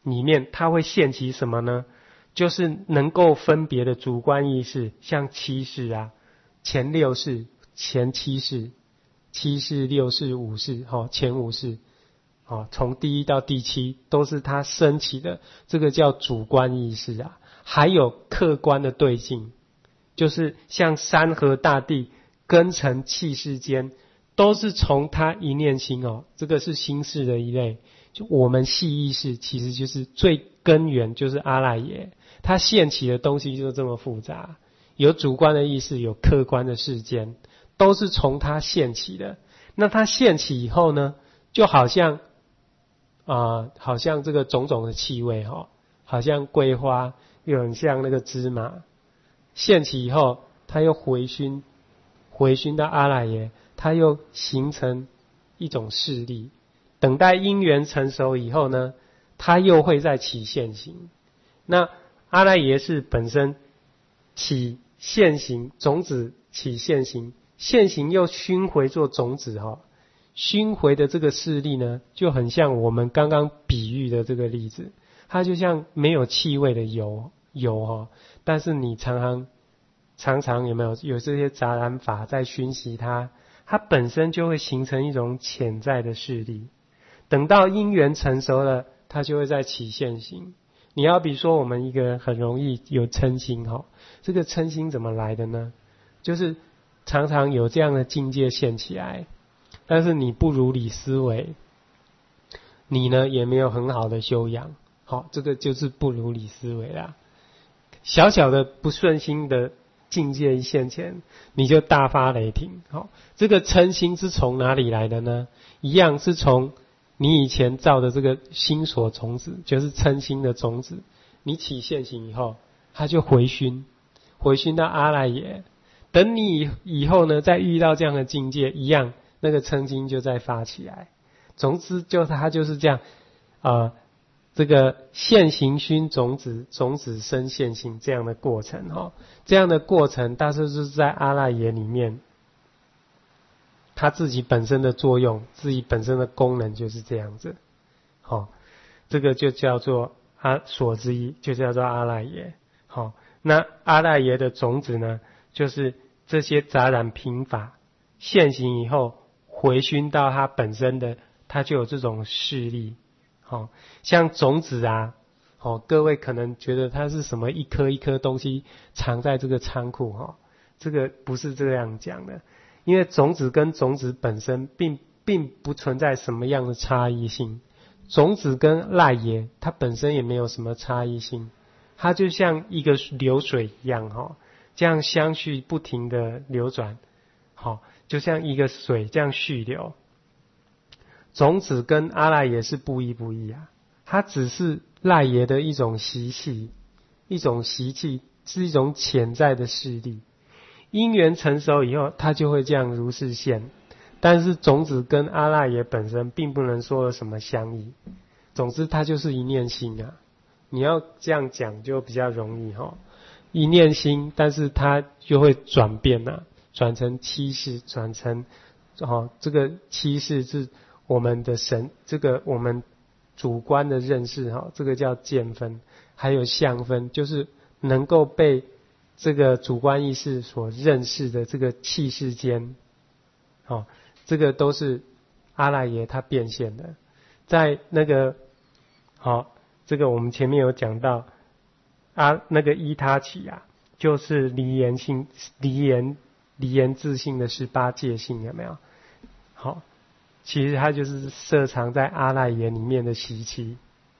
里面，它会现起什么呢？就是能够分别的主观意识，像七世啊，前六世、前七世、七世、六世、五世，哈，前五世，哦，从第一到第七都是它升起的，这个叫主观意识啊。还有客观的对境，就是像山河大地、根尘气世间，都是从它一念心哦，这个是心识的一类。就我们系意识其实就是最根源，就是阿赖耶，它现起的东西就是这么复杂，有主观的意识，有客观的世间，都是从它现起的。那它现起以后呢，就好像啊、呃，好像这个种种的气味哈、哦，好像桂花，又很像那个芝麻，现起以后，它又回熏，回熏到阿赖耶，它又形成一种势力。等待因缘成熟以后呢，它又会再起现行。那阿赖耶是本身起现行，种子起现行，现行又熏回做种子哈、哦。熏回的这个势力呢，就很像我们刚刚比喻的这个例子，它就像没有气味的油油哈、哦，但是你常常常常有没有有这些杂染法在熏习它，它本身就会形成一种潜在的势力。等到因缘成熟了，它就会再起现行。你要比说我们一个人很容易有嗔心哈，这个嗔心怎么来的呢？就是常常有这样的境界现起来，但是你不如理思维，你呢也没有很好的修养，好，这个就是不如理思维啦。小小的不顺心的境界一现前，你就大发雷霆。好，这个嗔心是从哪里来的呢？一样是从你以前造的这个心所种子，就是嗔心的种子，你起现行以后，它就回熏，回熏到阿赖耶。等你以后呢，再遇到这样的境界，一样那个嗔心就再发起来。总之，就它就是这样，呃，这个现行熏种子，种子生现行这样的过程哈、哦，这样的过程，大致是在阿赖耶里面。它自己本身的作用，自己本身的功能就是这样子，好、哦，这个就叫做阿所之一，就叫做阿赖耶。好、哦，那阿赖耶的种子呢，就是这些杂染品法现行以后，回熏到它本身的，它就有这种势力。好、哦，像种子啊，哦，各位可能觉得它是什么一颗一颗东西藏在这个仓库哈、哦，这个不是这样讲的。因为种子跟种子本身并并不存在什么样的差异性，种子跟赖耶它本身也没有什么差异性，它就像一个流水一样哈，这样相续不停的流转，好，就像一个水这样续流。种子跟阿赖耶是不一不一啊，它只是赖耶的一种习气，一种习气是一种潜在的势力。因缘成熟以后，它就会这样如是现，但是种子跟阿赖耶本身并不能说有什么相异。总之，它就是一念心啊。你要这样讲就比较容易哈、哦，一念心，但是它就会转变啊，转成七识，转成哦，这个七识是我们的神，这个我们主观的认识哈、哦，这个叫见分，还有相分，就是能够被这个主观意识所认识的这个气世间，哦，这个都是阿赖耶他变现的。在那个好、哦，这个我们前面有讲到啊，那个依他起啊，就是离言性、离言、离言自性的十八界性，有没有？好、哦，其实它就是摄藏在阿赖耶里面的习气。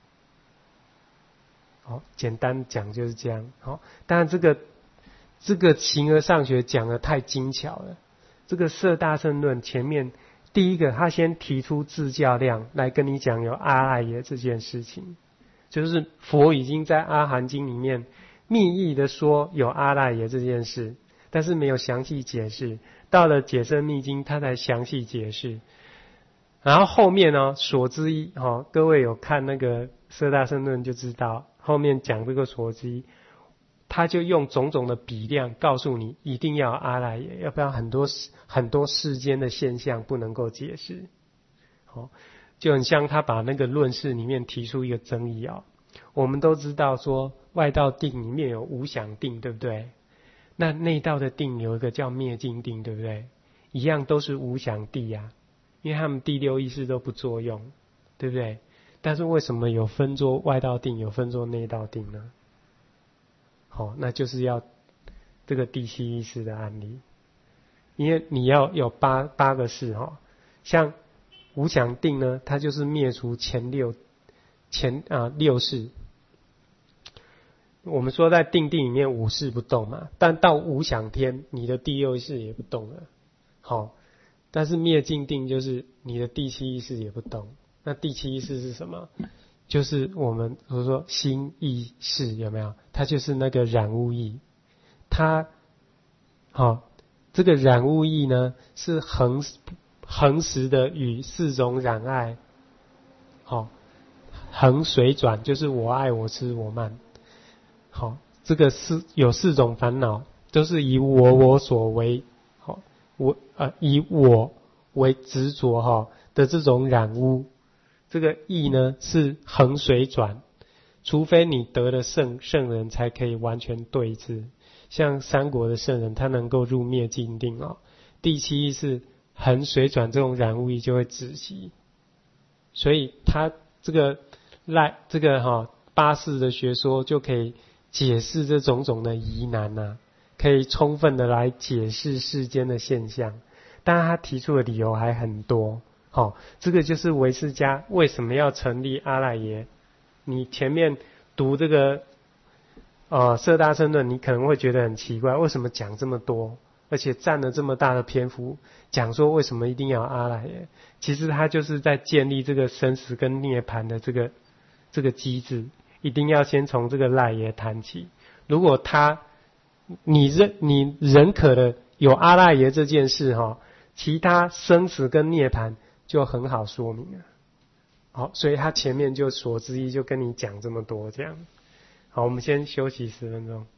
好、哦，简单讲就是这样。好、哦，当然这个。这个形而上学讲得太精巧了。这个摄大乘论前面第一个，他先提出自教量来跟你讲有阿赖耶这件事情，就是佛已经在阿含经里面密意的说有阿赖耶这件事，但是没有详细解释。到了解深密经，他才详细解释。然后后面呢，所之一，哦，各位有看那个摄大乘论就知道，后面讲这个所之一。他就用种种的比量告诉你，一定要阿赖耶，要不然很多很多世间的现象不能够解释。好、哦，就很像他把那个论释里面提出一个争议啊、哦， 我们都知道说外道定里面有无想定，对不对？那内道的定有一个叫灭尽定，对不对？一样都是无想地啊，因为他们第六意识都不作用，对不对？但是为什么有分作外道定，有分作内道定呢？好、哦，那就是要这个第七意识的案例，因为你要有八八个识哈、哦，像无想定呢，它就是灭除前六前啊六识。我们说在定定里面五识不动嘛，但到无想天，你的第六意识也不动了。好、哦，但是灭尽定就是你的第七意识也不动。那第七意识是什么？就是我们比如说心意识有没有？它就是那个染污意。它好、哦，这个染污意呢是恒恒时的与四种染爱，好、哦，恒水转就是我爱我痴我慢。好，这个是有四种烦恼，都是以我我所为，好，我呃以我为执着哈的这种染污，这个意呢是恒水转，除非你得了圣圣人才可以完全对治。像三国的圣人，他能够入灭尽定哦。第七意是恒水转，这种染污意就会止息，所以他这个赖这个哈、哦、八识的学说就可以解释这种种的疑难啊，可以充分的来解释世间的现象。当然他提出的理由还很多，好、哦，这个就是唯识家为什么要成立阿赖耶。你前面读这个呃色大乘论，你可能会觉得很奇怪，为什么讲这么多，而且占了这么大的篇幅讲说为什么一定要阿赖耶。其实他就是在建立这个生死跟涅槃的这个这个机制，一定要先从这个赖耶谈起。如果他你认你认可的有阿赖耶这件事哈，其他生死跟涅槃就很好说明了。好，所以他前面就所之一就跟你讲这么多这样。好，我们先休息十分钟。